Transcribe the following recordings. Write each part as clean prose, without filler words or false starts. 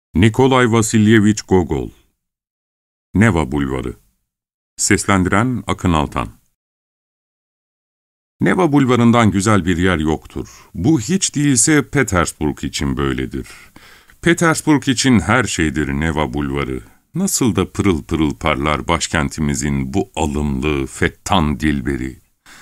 Nikolay Vasilyevich Gogol. Neva Bulvarı. Seslendiren Akın Altan. Neva Bulvarı'ndan güzel bir yer yoktur. Bu hiç değilse Petersburg için böyledir. Petersburg için her şeydir Neva Bulvarı. Nasıl da pırıl pırıl parlar başkentimizin bu alımlı, fettan dilberi.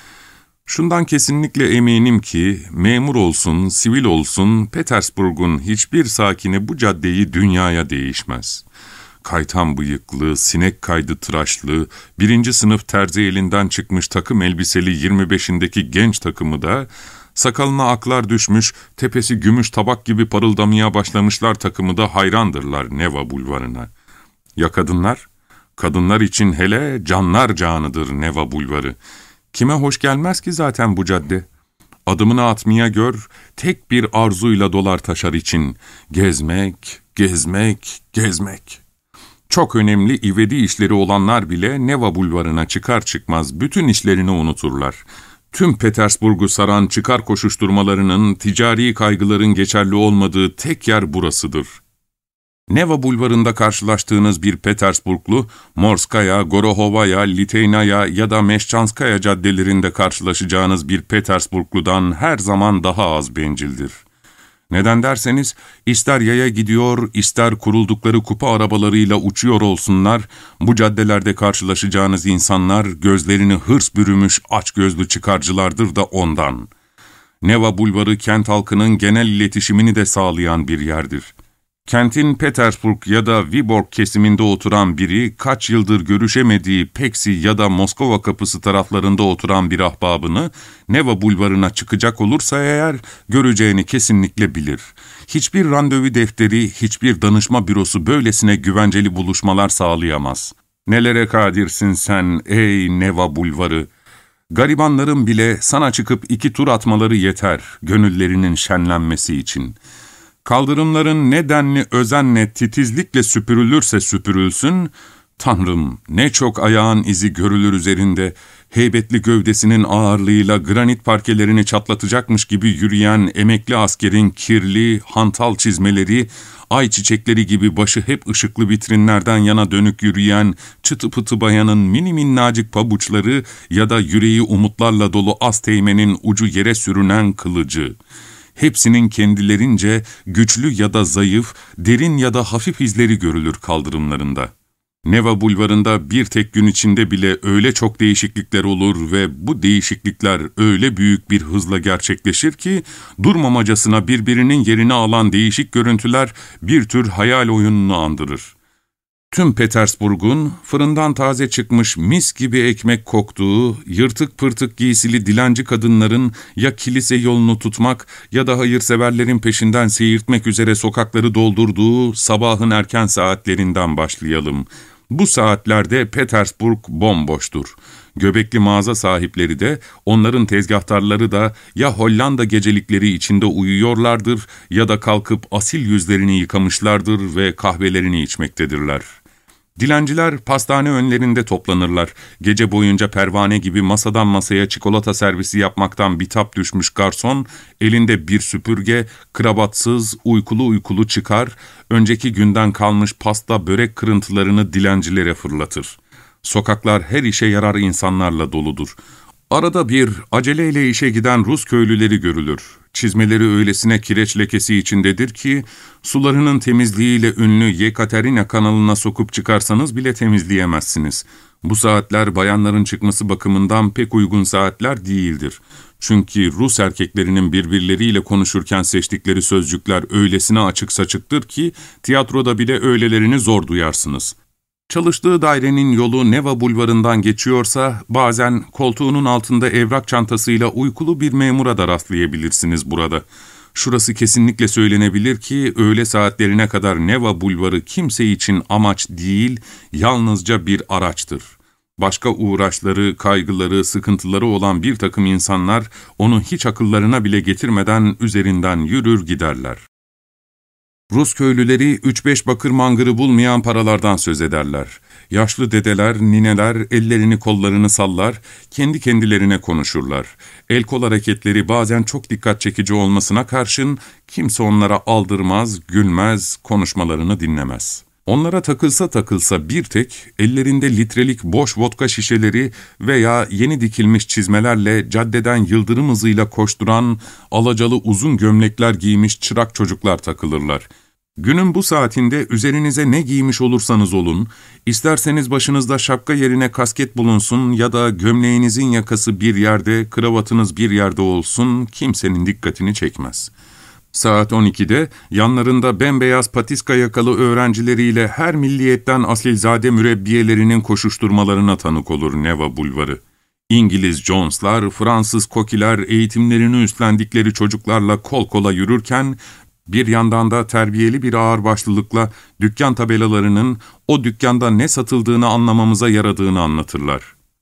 Şundan kesinlikle eminim ki, memur olsun, sivil olsun, Petersburg'un hiçbir sakini bu caddeyi dünyaya değişmez. Kaytan bıyıklı, sinek kaydı tıraşlı, 1. sınıf terzi elinden çıkmış takım elbiseli 25'indeki genç takımı da, sakalına aklar düşmüş, tepesi gümüş tabak gibi parıldamaya başlamışlar takımı da hayrandırlar Neva Bulvarı'na. Ya kadınlar? Kadınlar için hele canlar canıdır Neva Bulvarı. Kime hoş gelmez ki zaten bu cadde? Adımını atmaya gör, tek bir arzuyla dolar taşar için. Gezmek, gezmek, gezmek. Çok önemli ivedi işleri olanlar bile Neva Bulvarı'na çıkar çıkmaz bütün işlerini unuturlar. Tüm Petersburg'u saran çıkar koşuşturmalarının, ticari kaygıların geçerli olmadığı tek yer burasıdır. Neva Bulvarı'nda karşılaştığınız bir Petersburglu, Morskaya, Gorohovaya, Liteynaya ya da Meşçanskaya caddelerinde karşılaşacağınız bir Petersburglu'dan her zaman daha az bencildir. Neden derseniz, ister yaya gidiyor, ister kuruldukları kupa arabalarıyla uçuyor olsunlar, bu caddelerde karşılaşacağınız insanlar gözlerini hırs bürümüş açgözlü çıkarcılardır da ondan. Neva Bulvarı kent halkının genel iletişimini de sağlayan bir yerdir. Kentin Petersburg ya da Viborg kesiminde oturan biri, kaç yıldır görüşemediği Peksi ya da Moskova kapısı taraflarında oturan bir ahbabını, Neva Bulvarı'na çıkacak olursa eğer, göreceğini kesinlikle bilir. Hiçbir randevu defteri, hiçbir danışma bürosu böylesine güvenceli buluşmalar sağlayamaz. Nelere kadirsin sen ey Neva Bulvarı! Garibanların bile sana çıkıp 2 tur atmaları yeter, gönüllerinin şenlenmesi için. Kaldırımların ne denli özenle, titizlikle süpürülürse süpürülsün, Tanrım ne çok ayağın izi görülür üzerinde, heybetli gövdesinin ağırlığıyla granit parkelerini çatlatacakmış gibi yürüyen emekli askerin kirli, hantal çizmeleri, ay çiçekleri gibi başı hep ışıklı vitrinlerden yana dönük yürüyen çıtı pıtı bayanın mini minnacık pabuçları ya da yüreği umutlarla dolu az teğmenin ucu yere sürünen kılıcı. Hepsinin kendilerince güçlü ya da zayıf, derin ya da hafif izleri görülür kaldırımlarında. Neva Bulvarı'nda bir tek gün içinde bile öyle çok değişiklikler olur ve bu değişiklikler öyle büyük bir hızla gerçekleşir ki, durmamacasına birbirinin yerini alan değişik görüntüler bir tür hayal oyununu andırır. Tüm Petersburg'un fırından taze çıkmış mis gibi ekmek koktuğu, yırtık pırtık giysili dilenci kadınların ya kilise yolunu tutmak ya da hayırseverlerin peşinden seyirtmek üzere sokakları doldurduğu sabahın erken saatlerinden başlayalım. Bu saatlerde Petersburg bomboştur. Göbekli mağaza sahipleri de, onların tezgahtarları da ya Hollanda gecelikleri içinde uyuyorlardır ya da kalkıp asil yüzlerini yıkamışlardır ve kahvelerini içmektedirler. Dilenciler pastane önlerinde toplanırlar. Gece boyunca pervane gibi masadan masaya çikolata servisi yapmaktan bitap düşmüş garson, elinde bir süpürge, kravatsız, uykulu uykulu çıkar, önceki günden kalmış pasta börek kırıntılarını dilencilere fırlatır. Sokaklar her işe yarar insanlarla doludur. Arada bir aceleyle işe giden Rus köylüleri görülür. Çizmeleri öylesine kireç lekesi içindedir ki, sularının temizliğiyle ünlü Yekaterina kanalına sokup çıkarsanız bile temizleyemezsiniz. Bu saatler bayanların çıkması bakımından pek uygun saatler değildir. Çünkü Rus erkeklerinin birbirleriyle konuşurken seçtikleri sözcükler öylesine açık saçıktır ki, tiyatroda bile öylelerini zor duyarsınız. Çalıştığı dairenin yolu Neva Bulvarı'ndan geçiyorsa, bazen koltuğunun altında evrak çantasıyla uykulu bir memura da rastlayabilirsiniz burada. Şurası kesinlikle söylenebilir ki, öğle saatlerine kadar Neva Bulvarı kimse için amaç değil, yalnızca bir araçtır. Başka uğraşları, kaygıları, sıkıntıları olan bir takım insanlar, onu hiç akıllarına bile getirmeden üzerinden yürür giderler. Rus köylüleri 3-5 bakır mangırı bulmayan paralardan söz ederler. Yaşlı dedeler, nineler ellerini kollarını sallar, kendi kendilerine konuşurlar. El kol hareketleri bazen çok dikkat çekici olmasına karşın kimse onlara aldırmaz, gülmez, konuşmalarını dinlemez. Onlara takılsa takılsa bir tek ellerinde litrelik boş vodka şişeleri veya yeni dikilmiş çizmelerle caddeden yıldırım hızıyla koşturan alacalı uzun gömlekler giymiş çırak çocuklar takılırlar. Günün bu saatinde üzerinize ne giymiş olursanız olun, isterseniz başınızda şapka yerine kasket bulunsun ya da gömleğinizin yakası bir yerde, kravatınız bir yerde olsun, kimsenin dikkatini çekmez. Saat 12'de yanlarında bembeyaz patiska yakalı öğrencileriyle her milliyetten asilzade mürebbiyelerinin koşuşturmalarına tanık olur Neva Bulvarı. İngiliz Jones'lar, Fransız Kokiler eğitimlerini üstlendikleri çocuklarla kol kola yürürken, bir yandan da terbiyeli bir ağırbaşlılıkla dükkan tabelalarının o dükkanda ne satıldığını anlamamıza yaradığını anlatırlar.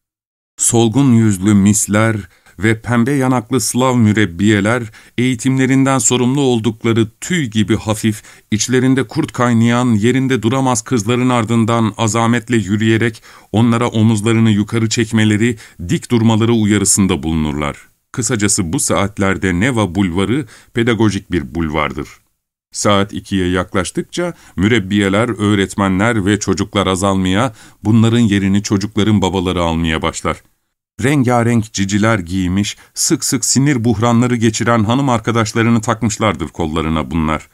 Solgun yüzlü misler ve pembe yanaklı Slav mürebbiyeler, eğitimlerinden sorumlu oldukları tüy gibi hafif, içlerinde kurt kaynayan, yerinde duramaz kızların ardından azametle yürüyerek onlara omuzlarını yukarı çekmeleri, dik durmaları uyarısında bulunurlar. Kısacası bu saatlerde Neva Bulvarı pedagojik bir bulvardır. Saat 2'ye yaklaştıkça mürebbiyeler, öğretmenler ve çocuklar azalmaya, bunların yerini çocukların babaları almaya başlar. Rengarenk ciciler giymiş, sık sık sinir buhranları geçiren hanım arkadaşlarını takmışlardır kollarına bunlar.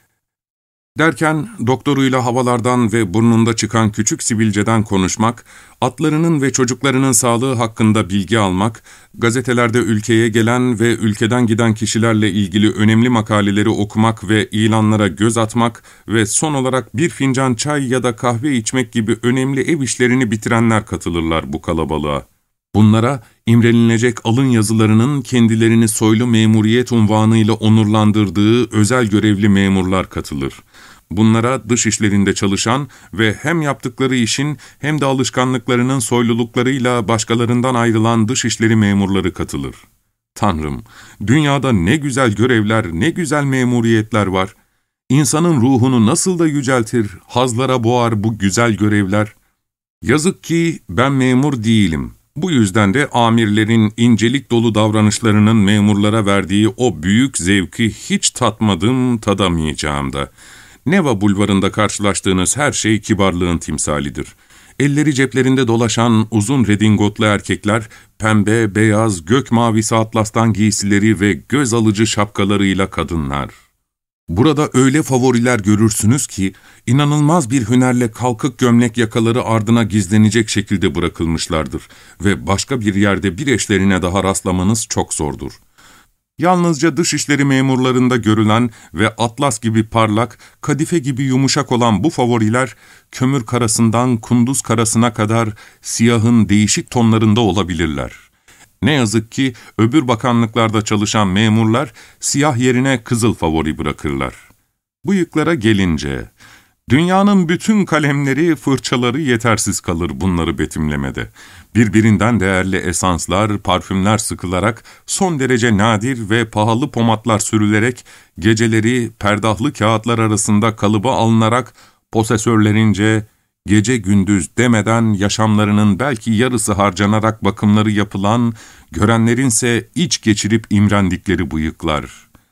Derken doktoruyla havalardan ve burnunda çıkan küçük sivilceden konuşmak, atlarının ve çocuklarının sağlığı hakkında bilgi almak, gazetelerde ülkeye gelen ve ülkeden giden kişilerle ilgili önemli makaleleri okumak ve ilanlara göz atmak ve son olarak bir fincan çay ya da kahve içmek gibi önemli ev işlerini bitirenler katılırlar bu kalabalığa. Bunlara imrenilecek alın yazılarının kendilerini soylu memuriyet unvanıyla onurlandırdığı özel görevli memurlar katılır. Bunlara dış işlerinde çalışan ve hem yaptıkları işin hem de alışkanlıklarının soyluluklarıyla başkalarından ayrılan dış işleri memurları katılır. Tanrım, dünyada ne güzel görevler, ne güzel memuriyetler var. İnsanın ruhunu nasıl da yüceltir, hazlara boğar bu güzel görevler. Yazık ki ben memur değilim. Bu yüzden de amirlerin incelik dolu davranışlarının memurlara verdiği o büyük zevki hiç tatmadım, tadamayacağım da. Neva Bulvarı'nda karşılaştığınız her şey kibarlığın timsalidir. Elleri ceplerinde dolaşan uzun redingotlu erkekler, pembe, beyaz, gök mavisi atlastan giysileri ve göz alıcı şapkalarıyla kadınlar. Burada öyle favoriler görürsünüz ki, inanılmaz bir hünerle kalkık gömlek yakaları ardına gizlenecek şekilde bırakılmışlardır ve başka bir yerde bir eşlerine daha rastlamanız çok zordur. Yalnızca dışişleri memurlarında görülen ve atlas gibi parlak, kadife gibi yumuşak olan bu favoriler, kömür karasından kunduz karasına kadar siyahın değişik tonlarında olabilirler. Ne yazık ki öbür bakanlıklarda çalışan memurlar siyah yerine kızıl favori bırakırlar. Bıyıklara gelince, dünyanın bütün kalemleri, fırçaları yetersiz kalır bunları betimlemede. Birbirinden değerli esanslar, parfümler sıkılarak, son derece nadir ve pahalı pomatlar sürülerek, geceleri perdahlı kağıtlar arasında kalıba alınarak, posesörlerince gece gündüz demeden yaşamlarının belki yarısı harcanarak bakımları yapılan, görenlerinse iç geçirip imrendikleri bıyıklar.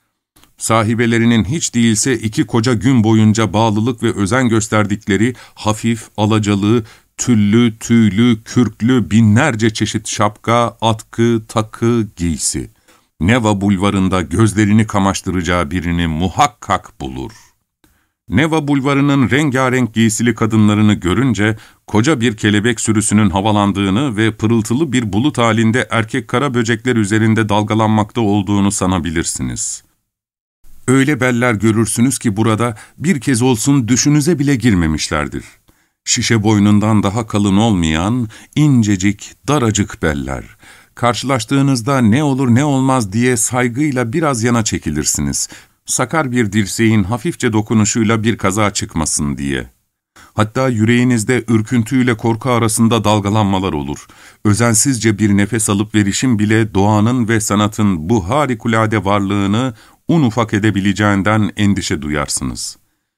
Sahibelerinin hiç değilse 2 koca gün boyunca bağlılık ve özen gösterdikleri hafif, alacalı, tüllü, tüylü, kürklü binlerce çeşit şapka, atkı, takı, giysi. Neva Bulvarı'nda gözlerini kamaştıracağı birini muhakkak bulur. Neva Bulvarı'nın rengarenk giysili kadınlarını görünce, koca bir kelebek sürüsünün havalandığını ve pırıltılı bir bulut halinde erkek kara böcekler üzerinde dalgalanmakta olduğunu sanabilirsiniz. Öyle beller görürsünüz ki burada bir kez olsun düşünüze bile girmemişlerdir. Şişe boynundan daha kalın olmayan, incecik, daracık beller. Karşılaştığınızda ne olur ne olmaz diye saygıyla biraz yana çekilirsiniz. Sakar bir dirseğin hafifçe dokunuşuyla bir kaza çıkmasın diye. Hatta yüreğinizde ürküntüyle korku arasında dalgalanmalar olur. Özensizce bir nefes alıp verişin bile doğanın ve sanatın bu harikulade varlığını un ufak edebileceğinden endişe duyarsınız.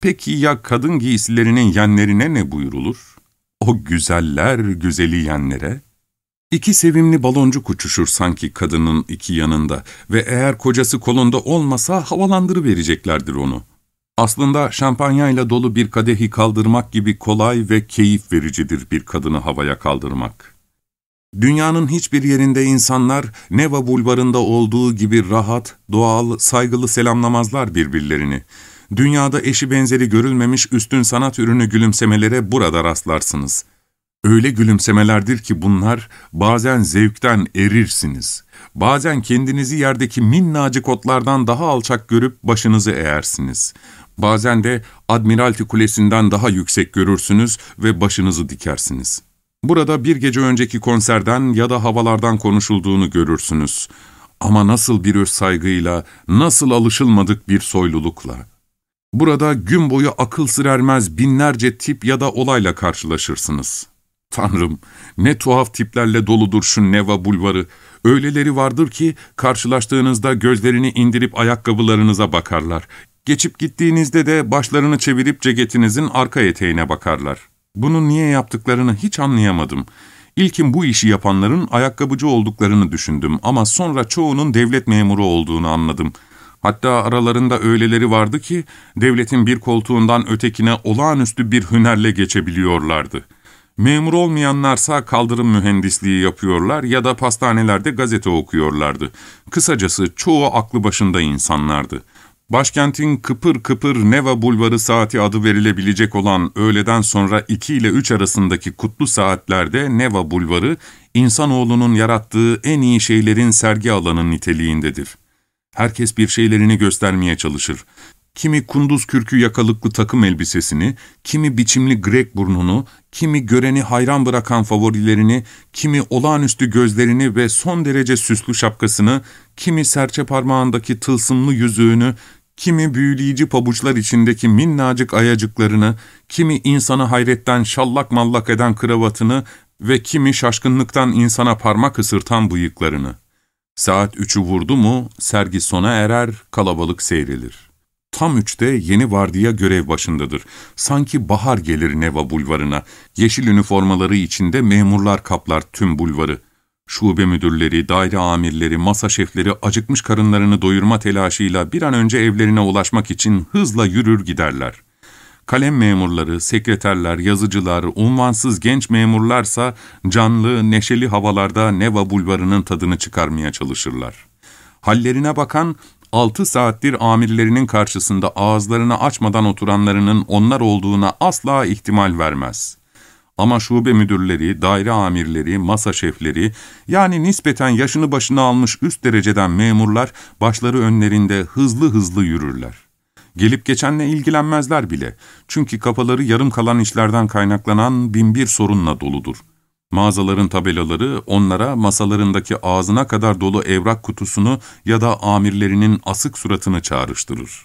Peki ya kadın giysilerinin yenlerine ne buyurulur? O güzeller güzeli yenlere? İki sevimli baloncuk uçuşur sanki kadının iki yanında ve eğer kocası kolunda olmasa havalandırıvereceklerdir onu. Aslında şampanyayla dolu bir kadehi kaldırmak gibi kolay ve keyif vericidir bir kadını havaya kaldırmak. Dünyanın hiçbir yerinde insanlar Neva Bulvarı'nda olduğu gibi rahat, doğal, saygılı selamlamazlar birbirlerini. Dünyada eşi benzeri görülmemiş üstün sanat ürünü gülümsemelere burada rastlarsınız. Öyle gülümsemelerdir ki bunlar bazen zevkten erirsiniz. Bazen kendinizi yerdeki minnacık otlardan daha alçak görüp başınızı eğersiniz. Bazen de Admiralty Kulesi'nden daha yüksek görürsünüz ve başınızı dikersiniz. Burada bir gece önceki konserden ya da havalardan konuşulduğunu görürsünüz. Ama nasıl bir öz saygıyla, nasıl alışılmadık bir soylulukla. Burada gün boyu akıl sır ermez binlerce tip ya da olayla karşılaşırsınız. Tanrım, ne tuhaf tiplerle doludur şu Neva Bulvarı. Öyleleri vardır ki karşılaştığınızda gözlerini indirip ayakkabılarınıza bakarlar. Geçip gittiğinizde de başlarını çevirip ceketinizin arka eteğine bakarlar. Bunu niye yaptıklarını hiç anlayamadım. İlkin bu işi yapanların ayakkabıcı olduklarını düşündüm ama sonra çoğunun devlet memuru olduğunu anladım. Hatta aralarında öyleleri vardı ki devletin bir koltuğundan ötekine olağanüstü bir hünerle geçebiliyorlardı. Memur olmayanlarsa kaldırım mühendisliği yapıyorlar ya da pastanelerde gazete okuyorlardı. Kısacası çoğu aklı başında insanlardı. Başkentin kıpır kıpır Neva Bulvarı saati adı verilebilecek olan öğleden sonra 2 ile 3 arasındaki kutlu saatlerde Neva Bulvarı, insanoğlunun yarattığı en iyi şeylerin sergi alanı niteliğindedir. Herkes bir şeylerini göstermeye çalışır. Kimi kunduz kürkü yakalıklı takım elbisesini, kimi biçimli grek burnunu, kimi göreni hayran bırakan favorilerini, kimi olağanüstü gözlerini ve son derece süslü şapkasını, kimi serçe parmağındaki tılsımlı yüzüğünü, kimi büyüleyici pabuçlar içindeki minnacık ayacıklarını, kimi insanı hayretten şallak mallak eden kravatını ve kimi şaşkınlıktan insana parmak ısırtan bıyıklarını. Saat 3'ü vurdu mu sergi sona erer, kalabalık seyrilir. Tam 3'te yeni vardiya görev başındadır. Sanki bahar gelir Neva Bulvarı'na. Yeşil üniformaları içinde memurlar kaplar tüm bulvarı. Şube müdürleri, daire amirleri, masa şefleri acıkmış karınlarını doyurma telaşıyla bir an önce evlerine ulaşmak için hızla yürür giderler. Kalem memurları, sekreterler, yazıcılar, unvansız genç memurlarsa canlı, neşeli havalarda Neva Bulvarı'nın tadını çıkarmaya çalışırlar. Hallerine bakan, 6 saattir amirlerinin karşısında ağızlarını açmadan oturanlarının onlar olduğuna asla ihtimal vermez. Ama şube müdürleri, daire amirleri, masa şefleri, yani nispeten yaşını başına almış üst dereceden memurlar başları önlerinde hızlı hızlı yürürler. Gelip geçenle ilgilenmezler bile. Çünkü kafaları yarım kalan işlerden kaynaklanan binbir sorunla doludur. Mağazaların tabelaları onlara masalarındaki ağzına kadar dolu evrak kutusunu ya da amirlerinin asık suratını çağrıştırır.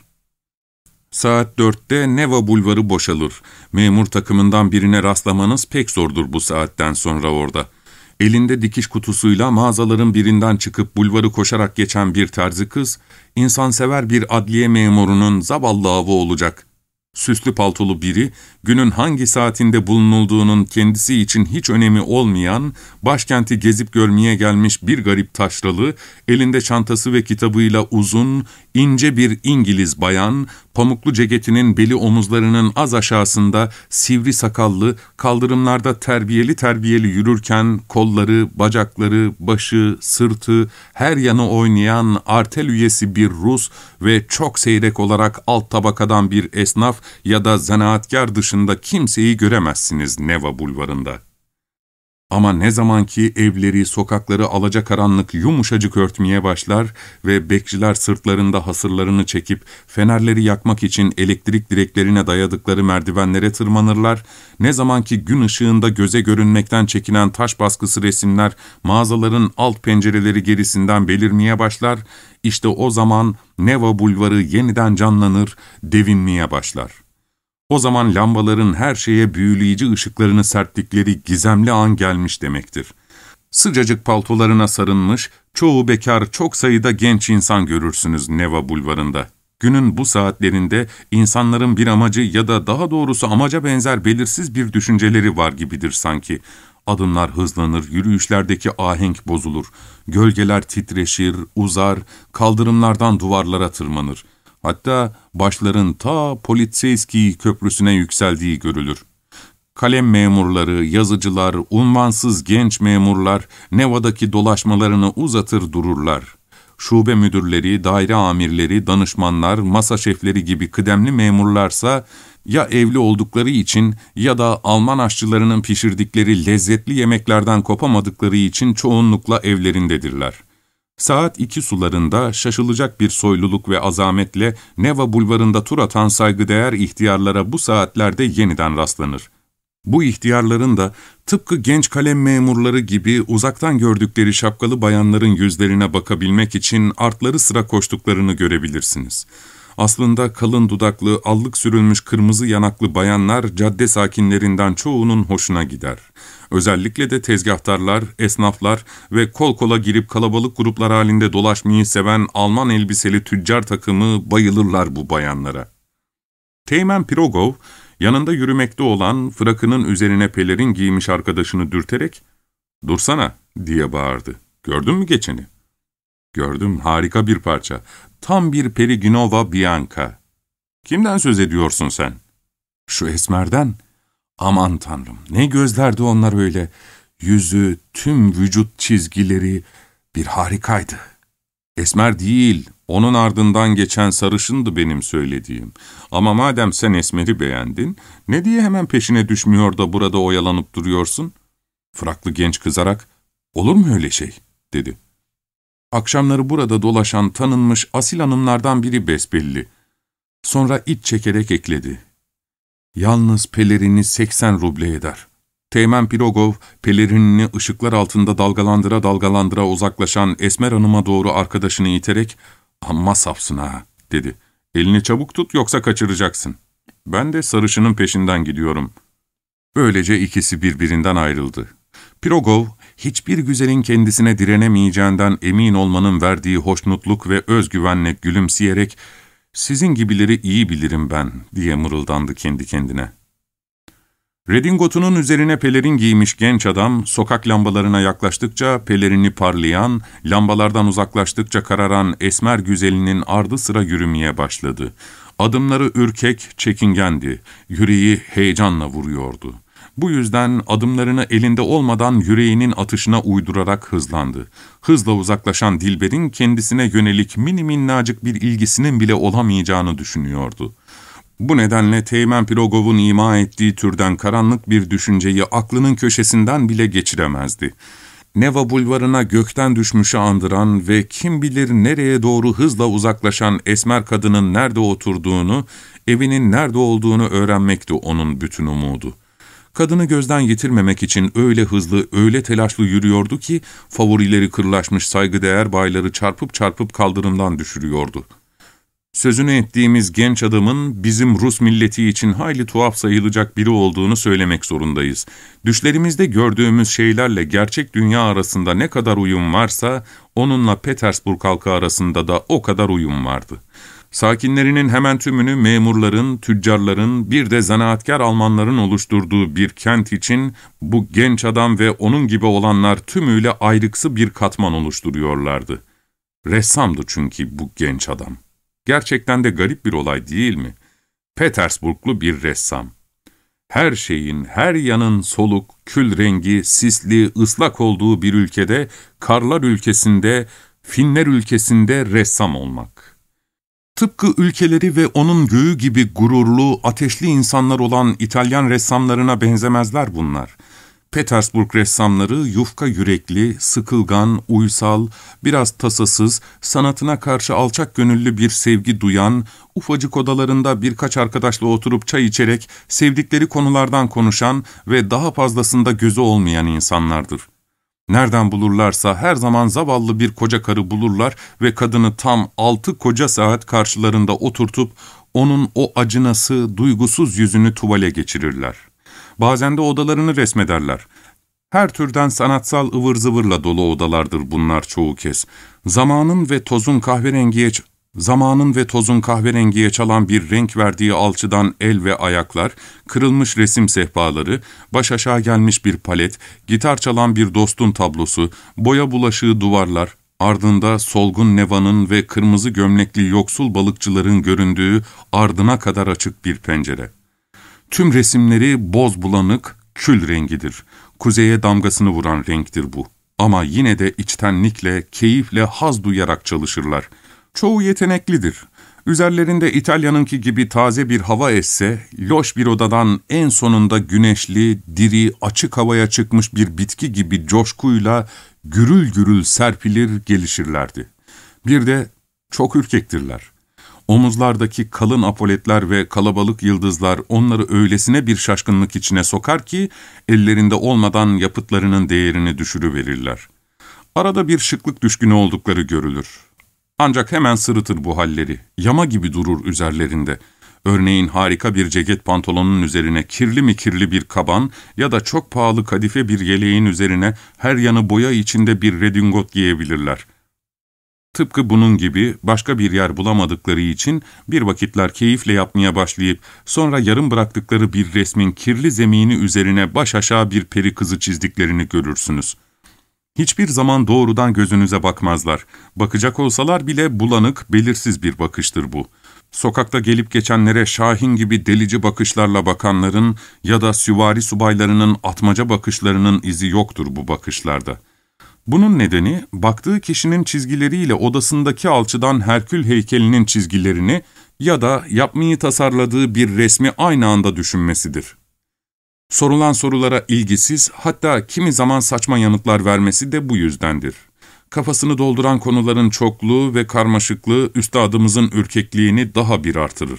Saat 4'te Neva Bulvarı boşalır. Memur takımından birine rastlamanız pek zordur bu saatten sonra orada. Elinde dikiş kutusuyla mağazaların birinden çıkıp bulvarı koşarak geçen bir terzi kız, insansever bir adliye memurunun zavallı avı olacak. Süslü paltolu biri, günün hangi saatinde bulunulduğunun kendisi için hiç önemi olmayan, başkenti gezip görmeye gelmiş bir garip taşralı, elinde çantası ve kitabıyla uzun, ince bir İngiliz bayan, pamuklu ceketinin beli omuzlarının az aşağısında sivri sakallı, kaldırımlarda terbiyeli yürürken kolları, bacakları, başı, sırtı, her yanı oynayan artel üyesi bir Rus ve çok seyrek olarak alt tabakadan bir esnaf ya da zanaatkar dışında kimseyi göremezsiniz Neva Bulvarı'nda. Ama ne zaman ki evleri, sokakları alacakaranlık yumuşacık örtmeye başlar ve bekçiler sırtlarında hasırlarını çekip fenerleri yakmak için elektrik direklerine dayadıkları merdivenlere tırmanırlar, ne zaman ki gün ışığında göze görünmekten çekinen taş baskısı resimler mağazaların alt pencereleri gerisinden belirmeye başlar, işte o zaman Neva Bulvarı yeniden canlanır, devinmeye başlar. O zaman lambaların her şeye büyüleyici ışıklarını serptikleri gizemli an gelmiş demektir. Sıcacık paltolarına sarınmış, çoğu bekar çok sayıda genç insan görürsünüz Neva Bulvarı'nda. Günün bu saatlerinde insanların bir amacı ya da daha doğrusu amaca benzer belirsiz bir düşünceleri var gibidir sanki. Adımlar hızlanır, yürüyüşlerdeki ahenk bozulur. Gölgeler titreşir, uzar, kaldırımlardan duvarlara tırmanır. Hatta başların ta Politseyski Köprüsü'ne yükseldiği görülür. Kalem memurları, yazıcılar, unvansız genç memurlar Neva'daki dolaşmalarını uzatır dururlar. Şube müdürleri, daire amirleri, danışmanlar, masa şefleri gibi kıdemli memurlarsa ya evli oldukları için ya da Alman aşçılarının pişirdikleri lezzetli yemeklerden kopamadıkları için çoğunlukla evlerindedirler. Saat 2 sularında şaşılacak bir soyluluk ve azametle Neva bulvarında tur atan saygıdeğer ihtiyarlara bu saatlerde yeniden rastlanır. Bu ihtiyarların da tıpkı genç kalem memurları gibi uzaktan gördükleri şapkalı bayanların yüzlerine bakabilmek için artları sıra koştuklarını görebilirsiniz. Aslında kalın dudaklı, allık sürülmüş kırmızı yanaklı bayanlar cadde sakinlerinden çoğunun hoşuna gider. Özellikle de tezgahtarlar, esnaflar ve kol kola girip kalabalık gruplar halinde dolaşmayı seven Alman elbiseli tüccar takımı bayılırlar bu bayanlara. Teğmen Pirogov, yanında yürümekte olan frakının üzerine pelerin giymiş arkadaşını dürterek ''Dursana'' diye bağırdı. ''Gördün mü geçeni?'' ''Gördüm, harika bir parça. Tam bir Periginova Bianca.'' ''Kimden söz ediyorsun sen?'' ''Şu esmerden.'' ''Aman tanrım, ne gözlerdi onlar öyle. Yüzü, tüm vücut çizgileri bir harikaydı.'' ''Esmer değil, onun ardından geçen sarışındı benim söylediğim. Ama madem sen esmeri beğendin, ne diye hemen peşine düşmüyor da burada oyalanıp duruyorsun?'' Fraklı genç kızarak, ''Olur mu öyle şey?'' dedi. Akşamları burada dolaşan tanınmış asil hanımlardan biri besbelli. Sonra iç çekerek ekledi. ''Yalnız pelerini 80 ruble eder.'' Teğmen Pirogov, pelerinini ışıklar altında dalgalandıra dalgalandıra uzaklaşan esmer hanıma doğru arkadaşını iterek, ''Amma safsın ha'' dedi. ''Elini çabuk tut yoksa kaçıracaksın. Ben de sarışının peşinden gidiyorum.'' Böylece ikisi birbirinden ayrıldı. Pirogov, hiçbir güzelin kendisine direnemeyeceğinden emin olmanın verdiği hoşnutluk ve özgüvenle gülümseyerek, ''Sizin gibileri iyi bilirim ben.'' diye mırıldandı kendi kendine. Redingotunun üzerine pelerin giymiş genç adam, sokak lambalarına yaklaştıkça pelerini parlayan, lambalardan uzaklaştıkça kararan esmer güzelinin ardı sıra yürümeye başladı. Adımları ürkek, çekingendi, yüreği heyecanla vuruyordu. Bu yüzden adımlarını elinde olmadan yüreğinin atışına uydurarak hızlandı. Hızla uzaklaşan Dilber'in kendisine yönelik mini minnacık bir ilgisinin bile olamayacağını düşünüyordu. Bu nedenle Teğmen Pirogov'un ima ettiği türden karanlık bir düşünceyi aklının köşesinden bile geçiremezdi. Neva bulvarına gökten düşmüşü andıran ve kim bilir nereye doğru hızla uzaklaşan esmer kadının nerede oturduğunu, evinin nerede olduğunu öğrenmekti onun bütün umudu. Kadını gözden yitirmemek için öyle hızlı, öyle telaşlı yürüyordu ki, favorileri kırlaşmış saygıdeğer bayları çarpıp çarpıp kaldırımdan düşürüyordu. Sözünü ettiğimiz genç adamın bizim Rus milleti için hayli tuhaf sayılacak biri olduğunu söylemek zorundayız. Düşlerimizde gördüğümüz şeylerle gerçek dünya arasında ne kadar uyum varsa, onunla Petersburg halkı arasında da o kadar uyum vardı. Sakinlerinin hemen tümünü memurların, tüccarların, bir de zanaatkar Almanların oluşturduğu bir kent için bu genç adam ve onun gibi olanlar tümüyle ayrıksı bir katman oluşturuyorlardı. Ressamdı çünkü bu genç adam. Gerçekten de garip bir olay değil mi? Petersburglu bir ressam. Her şeyin, her yanın soluk, kül rengi, sisli, ıslak olduğu bir ülkede, karlar ülkesinde, Finler ülkesinde ressam olmak. Tıpkı ülkeleri ve onun göğü gibi gururlu, ateşli insanlar olan İtalyan ressamlarına benzemezler bunlar. Petersburg ressamları yufka yürekli, sıkılgan, uysal, biraz tasasız, sanatına karşı alçak gönüllü bir sevgi duyan, ufacık odalarında birkaç arkadaşla oturup çay içerek sevdikleri konulardan konuşan ve daha fazlasında gözü olmayan insanlardır. Nereden bulurlarsa her zaman zavallı bir koca karı bulurlar ve kadını tam 6 koca saat karşılarında oturtup onun o acınası, duygusuz yüzünü tuvale geçirirler. Bazen de odalarını resmederler. Her türden sanatsal ıvır zıvırla dolu odalardır bunlar çoğu kez. Zamanın ve tozun kahverengiye Zamanın ve tozun kahverengiye çalan bir renk verdiği alçıdan el ve ayaklar, kırılmış resim sehpaları, baş aşağı gelmiş bir palet, gitar çalan bir dostun tablosu, boya bulaşığı duvarlar, ardında solgun Neva'nın ve kırmızı gömlekli yoksul balıkçıların göründüğü ardına kadar açık bir pencere. Tüm resimleri boz bulanık, kül rengidir. Kuzeye damgasını vuran renktir bu. Ama yine de içtenlikle, keyifle haz duyarak çalışırlar. Çoğu yeteneklidir. Üzerlerinde İtalya'nınki gibi taze bir hava esse, loş bir odadan en sonunda güneşli, diri, açık havaya çıkmış bir bitki gibi coşkuyla gürül gürül serpilir gelişirlerdi. Bir de çok ürkektirler. Omuzlardaki kalın apoletler ve kalabalık yıldızlar onları öylesine bir şaşkınlık içine sokar ki, ellerinde olmadan yapıtlarının değerini düşürüverirler. Arada bir şıklık düşkünü oldukları görülür. Ancak hemen sırıtır bu halleri, yama gibi durur üzerlerinde. Örneğin harika bir ceket pantolonun üzerine kirli mi kirli bir kaban ya da çok pahalı kadife bir yeleğin üzerine her yanı boya içinde bir redingot giyebilirler. Tıpkı bunun gibi başka bir yer bulamadıkları için bir vakitler keyifle yapmaya başlayıp sonra yarım bıraktıkları bir resmin kirli zemini üzerine baş aşağı bir peri kızı çizdiklerini görürsünüz. Hiçbir zaman doğrudan gözünüze bakmazlar. Bakacak olsalar bile bulanık, belirsiz bir bakıştır bu. Sokakta gelip geçenlere şahin gibi delici bakışlarla bakanların ya da süvari subaylarının atmaca bakışlarının izi yoktur bu bakışlarda. Bunun nedeni, baktığı kişinin çizgileriyle odasındaki alçıdan Herkül heykelinin çizgilerini ya da yapmayı tasarladığı bir resmi aynı anda düşünmesidir. Sorulan sorulara ilgisiz, hatta kimi zaman saçma yanıtlar vermesi de bu yüzdendir. Kafasını dolduran konuların çokluğu ve karmaşıklığı üstadımızın ürkekliğini daha bir artırır.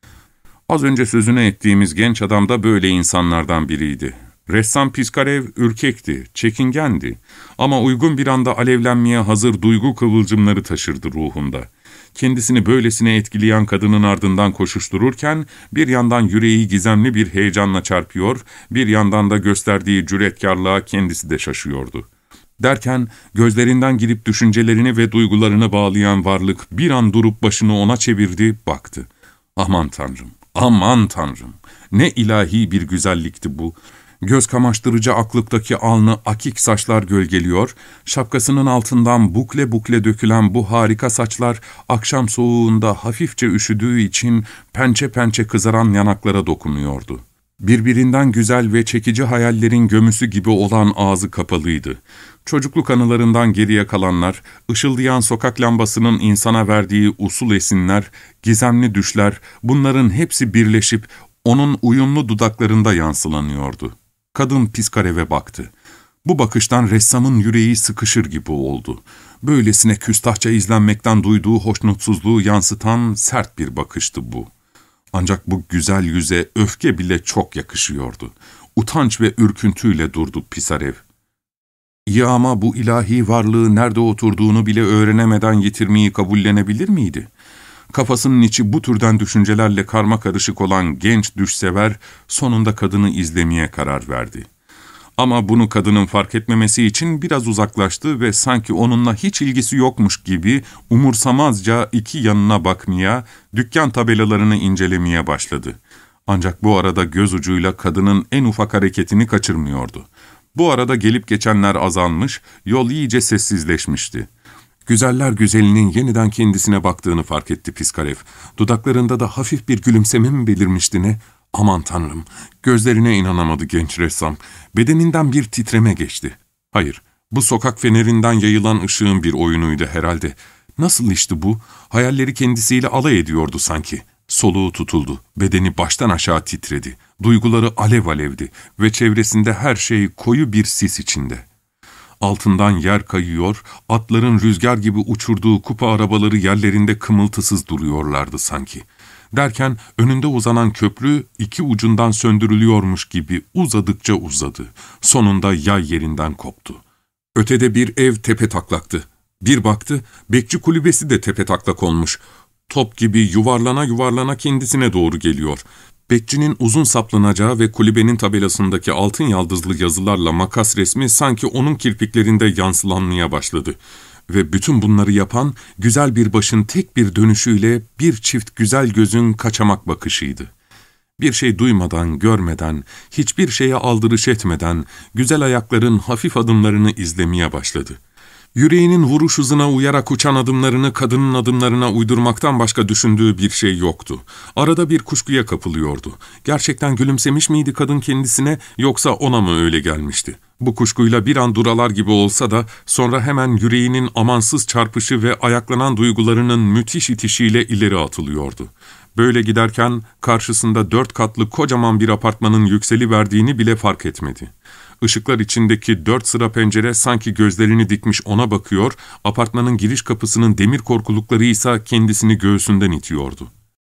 Az önce sözüne ettiğimiz genç adam da böyle insanlardan biriydi. Ressam Piskarev ürkekti, çekingendi ama uygun bir anda alevlenmeye hazır duygu kıvılcımları taşırdı ruhunda. Kendisini böylesine etkileyen kadının ardından koşuştururken bir yandan yüreği gizemli bir heyecanla çarpıyor, bir yandan da gösterdiği cüretkarlığa kendisi de şaşıyordu. Derken gözlerinden girip düşüncelerini ve duygularını bağlayan varlık bir an durup başını ona çevirdi, baktı. Aman Tanrım, aman Tanrım! Ne ilahi bir güzellikti bu! Göz kamaştırıcı aklıktaki alnı akik saçlar gölgeliyor, şapkasının altından bukle bukle dökülen bu harika saçlar akşam soğuğunda hafifçe üşüdüğü için pençe pençe kızaran yanaklara dokunuyordu. Birbirinden güzel ve çekici hayallerin gömüsü gibi olan ağzı kapalıydı. Çocukluk anılarından geriye kalanlar, ışıldayan sokak lambasının insana verdiği usul esinler, gizemli düşler, bunların hepsi birleşip onun uyumlu dudaklarında yansılanıyordu. Kadın Piskarev'e baktı. Bu bakıştan ressamın yüreği sıkışır gibi oldu. Böylesine küstahça izlenmekten duyduğu hoşnutsuzluğu yansıtan sert bir bakıştı bu. Ancak bu güzel yüze öfke bile çok yakışıyordu. Utanç ve ürküntüyle durdu Pisarev. İyi ama bu ilahi varlığı nerede oturduğunu bile öğrenemeden yitirmeyi kabullenebilir miydi? Kafasının içi bu türden düşüncelerle karmakarışık olan genç düşsever sonunda kadını izlemeye karar verdi. Ama bunu kadının fark etmemesi için biraz uzaklaştı ve sanki onunla hiç ilgisi yokmuş gibi umursamazca iki yanına bakmaya, dükkan tabelalarını incelemeye başladı. Ancak bu arada göz ucuyla kadının en ufak hareketini kaçırmıyordu. Bu arada gelip geçenler azalmış, yol iyice sessizleşmişti. Güzeller güzelinin yeniden kendisine baktığını fark etti Piskarev. Dudaklarında da hafif bir gülümseme mi belirmişti ne? Aman Tanrım! Gözlerine inanamadı genç ressam. Bedeninden bir titreme geçti. Hayır, bu sokak fenerinden yayılan ışığın bir oyunuydu herhalde. Nasıl işti bu? Hayalleri kendisiyle alay ediyordu sanki. Soluğu tutuldu, bedeni baştan aşağı titredi. Duyguları alev alevdi ve çevresinde her şey koyu bir sis içinde. Altından yer kayıyor, atların rüzgar gibi uçurduğu kupa arabaları yerlerinde kımıltısız duruyorlardı sanki. Derken önünde uzanan köprü iki ucundan söndürülüyormuş gibi uzadıkça uzadı. Sonunda yay yerinden koptu. Ötede bir ev tepetaklaktı. Bir baktı, bekçi kulübesi de tepetaklak olmuş. Top gibi yuvarlana yuvarlana kendisine doğru geliyor. Bekçinin uzun saplanacağı ve kulübenin tabelasındaki altın yaldızlı yazılarla makas resmi sanki onun kirpiklerinde yansılanmaya başladı. Ve bütün bunları yapan, güzel bir başın tek bir dönüşüyle bir çift güzel gözün kaçamak bakışıydı. Bir şey duymadan, görmeden, hiçbir şeye aldırış etmeden, güzel ayakların hafif adımlarını izlemeye başladı. Yüreğinin vuruş hızına uyarak uçan adımlarını kadının adımlarına uydurmaktan başka düşündüğü bir şey yoktu. Arada bir kuşkuya kapılıyordu. Gerçekten gülümsemiş miydi kadın kendisine, yoksa ona mı öyle gelmişti? Bu kuşkuyla bir an duralar gibi olsa da sonra hemen yüreğinin amansız çarpışı ve ayaklanan duygularının müthiş itişiyle ileri atılıyordu. Böyle giderken karşısında 4 katlı kocaman bir apartmanın yükseliverdiğini bile fark etmedi. Işıklar içindeki 4 sıra pencere sanki gözlerini dikmiş ona bakıyor, apartmanın giriş kapısının demir korkulukları ise kendisini göğsünden itiyordu.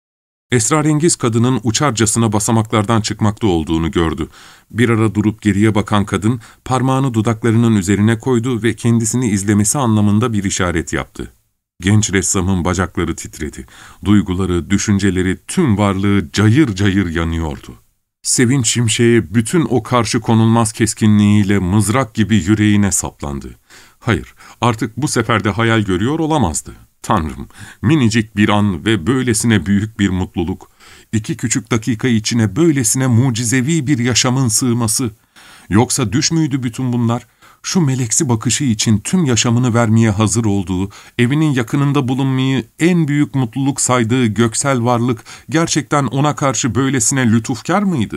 Esrarengiz kadının uçarcasına basamaklardan çıkmakta olduğunu gördü. Bir ara durup geriye bakan kadın, parmağını dudaklarının üzerine koydu ve kendisini izlemesi anlamında bir işaret yaptı. Genç ressamın bacakları titredi. Duyguları, düşünceleri, tüm varlığı cayır cayır yanıyordu. Sevinç şimşeği bütün o karşı konulmaz keskinliğiyle mızrak gibi yüreğine saplandı. Hayır, artık bu sefer de hayal görüyor olamazdı. Tanrım, minicik bir an ve böylesine büyük bir mutluluk, 2 küçük dakika içine böylesine mucizevi bir yaşamın sığması. Yoksa düş müydü bütün bunlar? Şu meleksi bakışı için tüm yaşamını vermeye hazır olduğu, evinin yakınında bulunmayı en büyük mutluluk saydığı göksel varlık gerçekten ona karşı böylesine lütufkar mıydı?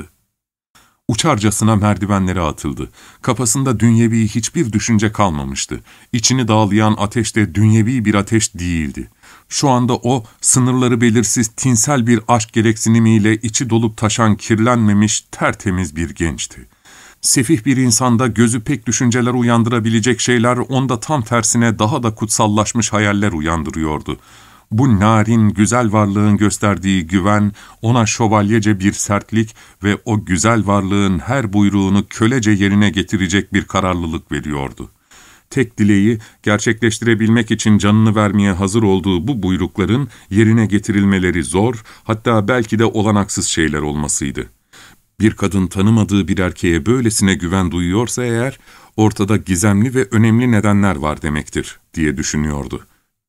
Uçarcasına merdivenlere atıldı. Kafasında dünyevi hiçbir düşünce kalmamıştı. İçini dağlayan ateş de dünyevi bir ateş değildi. Şu anda o, sınırları belirsiz tinsel bir aşk gereksinimiyle içi dolup taşan kirlenmemiş, tertemiz bir gençti. Sefih bir insanda gözü pek düşünceler uyandırabilecek şeyler onda tam tersine daha da kutsallaşmış hayaller uyandırıyordu. Bu narin, güzel varlığın gösterdiği güven, ona şövalyece bir sertlik ve o güzel varlığın her buyruğunu kölece yerine getirecek bir kararlılık veriyordu. Tek dileği, gerçekleştirebilmek için canını vermeye hazır olduğu bu buyrukların yerine getirilmeleri zor, hatta belki de olanaksız şeyler olmasıydı. Bir kadın tanımadığı bir erkeğe böylesine güven duyuyorsa eğer, ortada gizemli ve önemli nedenler var demektir, diye düşünüyordu.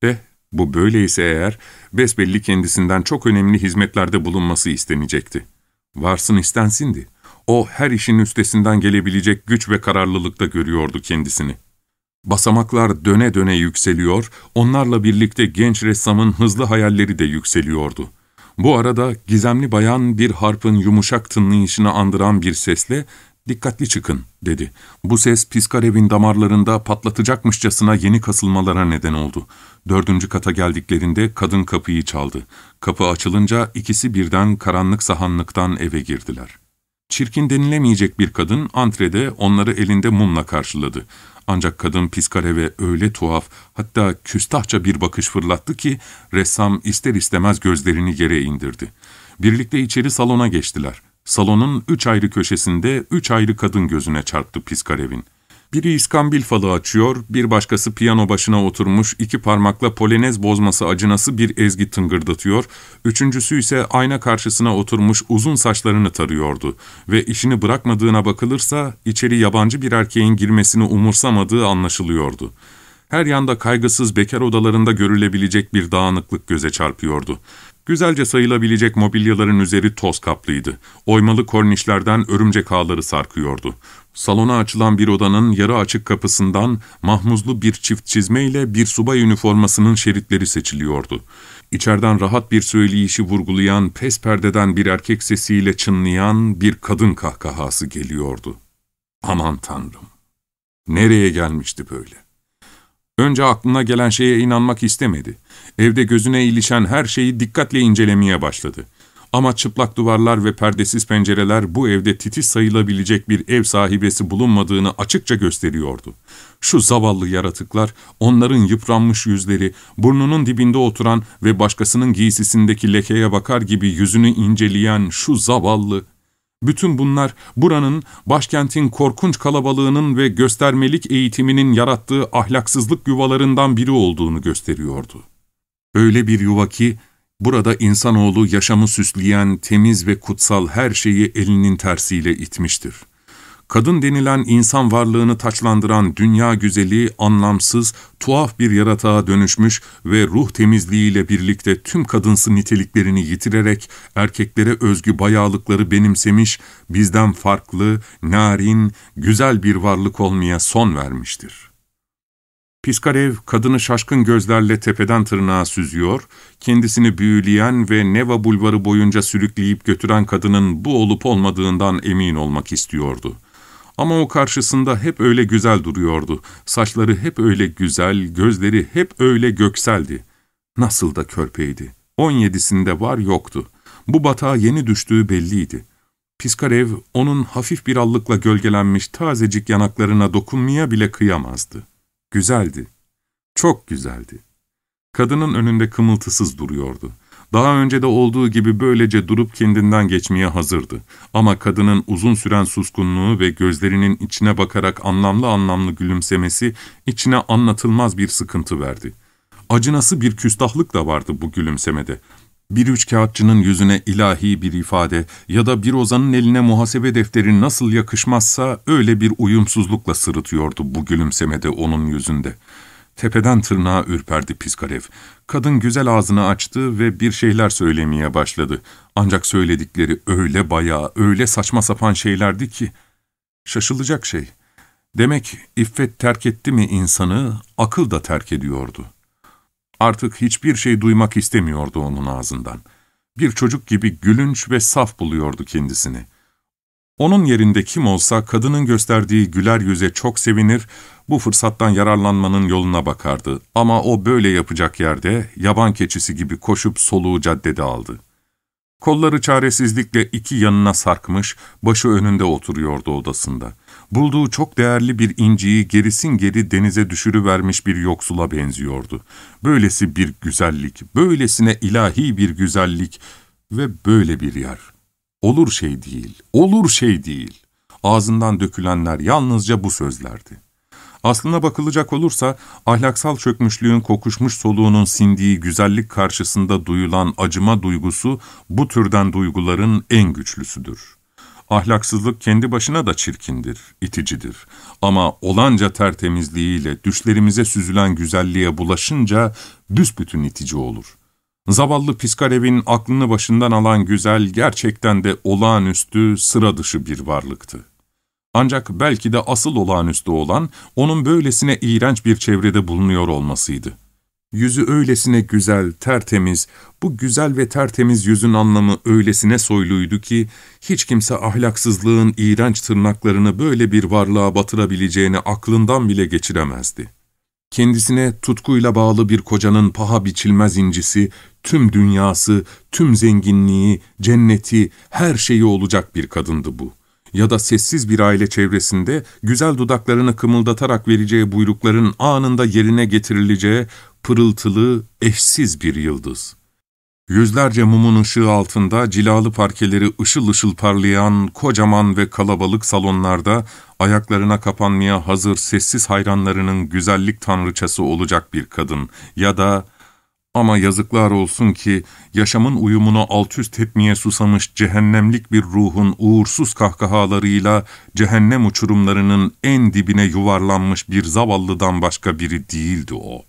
Bu böyleyse eğer, besbelli kendisinden çok önemli hizmetlerde bulunması istenecekti. Varsın istensindi. O her işin üstesinden gelebilecek güç ve kararlılıkta görüyordu kendisini. Basamaklar döne döne yükseliyor, onlarla birlikte genç ressamın hızlı hayalleri de yükseliyordu. Bu arada gizemli bayan bir harpın yumuşak tınlayışını andıran bir sesle "Dikkatli çıkın," dedi. Bu ses Piskarev'in damarlarında patlatacakmışçasına yeni kasılmalara neden oldu. 4. kata geldiklerinde kadın kapıyı çaldı. Kapı açılınca ikisi birden karanlık sahanlıktan eve girdiler. Çirkin denilemeyecek bir kadın antrede onları elinde mumla karşıladı. Ancak kadın Piskarev'e öyle tuhaf, hatta küstahça bir bakış fırlattı ki ressam ister istemez gözlerini yere indirdi. Birlikte içeri salona geçtiler. Salonun 3 ayrı köşesinde 3 ayrı kadın gözüne çarptı Piskarev'in. Biri iskambil falı açıyor, bir başkası piyano başına oturmuş 2 parmakla polonez bozması acınası bir ezgi tıngırdatıyor, üçüncüsü ise ayna karşısına oturmuş uzun saçlarını tarıyordu ve işini bırakmadığına bakılırsa içeri yabancı bir erkeğin girmesini umursamadığı anlaşılıyordu. Her yanda kaygısız bekar odalarında görülebilecek bir dağınıklık göze çarpıyordu. Güzelce sayılabilecek mobilyaların üzeri toz kaplıydı. Oymalı kornişlerden örümcek ağları sarkıyordu. Salona açılan bir odanın yarı açık kapısından mahmuzlu bir çift çizmeyle bir subay üniformasının şeritleri seçiliyordu. İçeriden rahat bir söyleyişi vurgulayan pes perdeden bir erkek sesiyle çınlayan bir kadın kahkahası geliyordu. Aman Tanrım! Nereye gelmişti böyle? Önce aklına gelen şeye inanmak istemedi. Evde gözüne ilişen her şeyi dikkatle incelemeye başladı. Ama çıplak duvarlar ve perdesiz pencereler bu evde titiz sayılabilecek bir ev sahibesi bulunmadığını açıkça gösteriyordu. Şu zavallı yaratıklar, onların yıpranmış yüzleri, burnunun dibinde oturan ve başkasının giysisindeki lekeye bakar gibi yüzünü inceleyen şu zavallı... Bütün bunlar buranın, başkentin korkunç kalabalığının ve göstermelik eğitiminin yarattığı ahlaksızlık yuvalarından biri olduğunu gösteriyordu. Öyle bir yuva ki, burada insanoğlu yaşamı süsleyen temiz ve kutsal her şeyi elinin tersiyle itmiştir. Kadın denilen insan varlığını taçlandıran dünya güzeli, anlamsız, tuhaf bir yaratığa dönüşmüş ve ruh temizliğiyle birlikte tüm kadınsı niteliklerini yitirerek erkeklere özgü bayağılıkları benimsemiş, bizden farklı, narin, güzel bir varlık olmaya son vermiştir. Piskarev, kadını şaşkın gözlerle tepeden tırnağa süzüyor, kendisini büyüleyen ve Neva bulvarı boyunca sürükleyip götüren kadının bu olup olmadığından emin olmak istiyordu. Ama o karşısında hep öyle güzel duruyordu. Saçları hep öyle güzel, gözleri hep öyle gökseldi. Nasıl da körpeydi. 17'sinde var yoktu. Bu batağa yeni düştüğü belliydi. Piskarev, onun hafif bir allıkla gölgelenmiş tazecik yanaklarına dokunmaya bile kıyamazdı. Güzeldi. Çok güzeldi. Kadının önünde kımıltısız duruyordu. Daha önce de olduğu gibi böylece durup kendinden geçmeye hazırdı. Ama kadının uzun süren suskunluğu ve gözlerinin içine bakarak anlamlı anlamlı gülümsemesi içine anlatılmaz bir sıkıntı verdi. Acınası bir küstahlık da vardı bu gülümsemede. Bir üçkağıtçının yüzüne ilahi bir ifade ya da bir ozanın eline muhasebe defteri nasıl yakışmazsa öyle bir uyumsuzlukla sırıtıyordu bu gülümsemede onun yüzünde. Tepeden tırnağa ürperdi Piskarev. Kadın güzel ağzını açtı ve bir şeyler söylemeye başladı. Ancak söyledikleri öyle bayağı, öyle saçma sapan şeylerdi ki. Şaşılacak şey. Demek iffet terk etti mi insanı, akıl da terk ediyordu. Artık hiçbir şey duymak istemiyordu onun ağzından. Bir çocuk gibi gülünç ve saf buluyordu kendisini. Onun yerinde kim olsa kadının gösterdiği güler yüze çok sevinir, bu fırsattan yararlanmanın yoluna bakardı. Ama o böyle yapacak yerde yaban keçisi gibi koşup soluğu caddede aldı. Kolları çaresizlikle iki yanına sarkmış, başı önünde oturuyordu odasında. Bulduğu çok değerli bir inciyi gerisin geri denize düşürüvermiş bir yoksula benziyordu. Böylesi bir güzellik, böylesine ilahi bir güzellik ve böyle bir yer. Olur şey değil, olur şey değil. Ağzından dökülenler yalnızca bu sözlerdi. Aslına bakılacak olursa, ahlaksal çökmüşlüğün kokuşmuş soluğunun sindiği güzellik karşısında duyulan acıma duygusu, bu türden duyguların en güçlüsüdür. Ahlaksızlık kendi başına da çirkindir, iticidir. Ama olanca tertemizliğiyle düşlerimize süzülen güzelliğe bulaşınca büsbütün itici olur. Zavallı Piskarev'in aklını başından alan güzel gerçekten de olağanüstü, sıra dışı bir varlıktı. Ancak belki de asıl olağanüstü olan, onun böylesine iğrenç bir çevrede bulunuyor olmasıydı. Yüzü öylesine güzel, tertemiz, bu güzel ve tertemiz yüzün anlamı öylesine soyluydu ki, hiç kimse ahlaksızlığın iğrenç tırnaklarını böyle bir varlığa batırabileceğini aklından bile geçiremezdi. Kendisine tutkuyla bağlı bir kocanın paha biçilmez incisi, tüm dünyası, tüm zenginliği, cenneti, her şeyi olacak bir kadındı bu. Ya da sessiz bir aile çevresinde güzel dudaklarını kımıldatarak vereceği buyrukların anında yerine getirileceği pırıltılı, eşsiz bir yıldız. Yüzlerce mumun ışığı altında cilalı parkeleri ışıl ışıl parlayan kocaman ve kalabalık salonlarda ayaklarına kapanmaya hazır sessiz hayranlarının güzellik tanrıçası olacak bir kadın ya da... Ama yazıklar olsun ki yaşamın uyumunu altüst etmeye susamış cehennemlik bir ruhun uğursuz kahkahalarıyla cehennem uçurumlarının en dibine yuvarlanmış bir zavallıdan başka biri değildi o.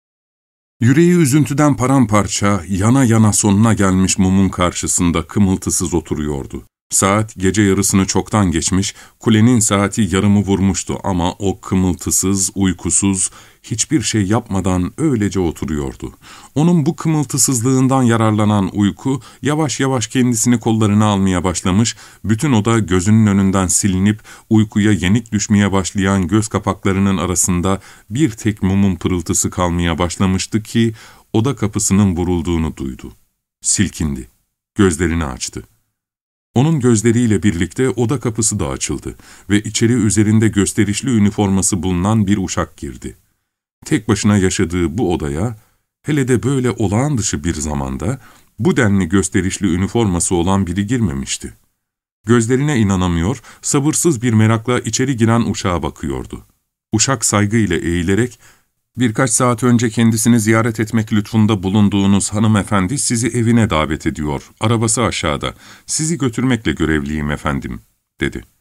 Yüreği üzüntüden paramparça, yana yana sonuna gelmiş mumun karşısında kımıltısız oturuyordu. Saat gece yarısını çoktan geçmiş, kulenin saati yarımı vurmuştu ama o kımıltısız, uykusuz, hiçbir şey yapmadan öylece oturuyordu. Onun bu kımıltısızlığından yararlanan uyku, yavaş yavaş kendisini kollarına almaya başlamış, bütün oda gözünün önünden silinip, uykuya yenik düşmeye başlayan göz kapaklarının arasında bir tek mumun pırıltısı kalmaya başlamıştı ki, oda kapısının vurulduğunu duydu. Silkindi, gözlerini açtı. Onun gözleriyle birlikte oda kapısı da açıldı ve içeri üzerinde gösterişli üniforması bulunan bir uşak girdi. Tek başına yaşadığı bu odaya, hele de böyle olağan dışı bir zamanda, bu denli gösterişli üniforması olan biri girmemişti. Gözlerine inanamıyor, sabırsız bir merakla içeri giren uşağa bakıyordu. Uşak saygıyla eğilerek, "Birkaç saat önce kendisini ziyaret etmek lütfunda bulunduğunuz hanımefendi sizi evine davet ediyor. Arabası aşağıda. Sizi götürmekle görevliyim efendim," dedi.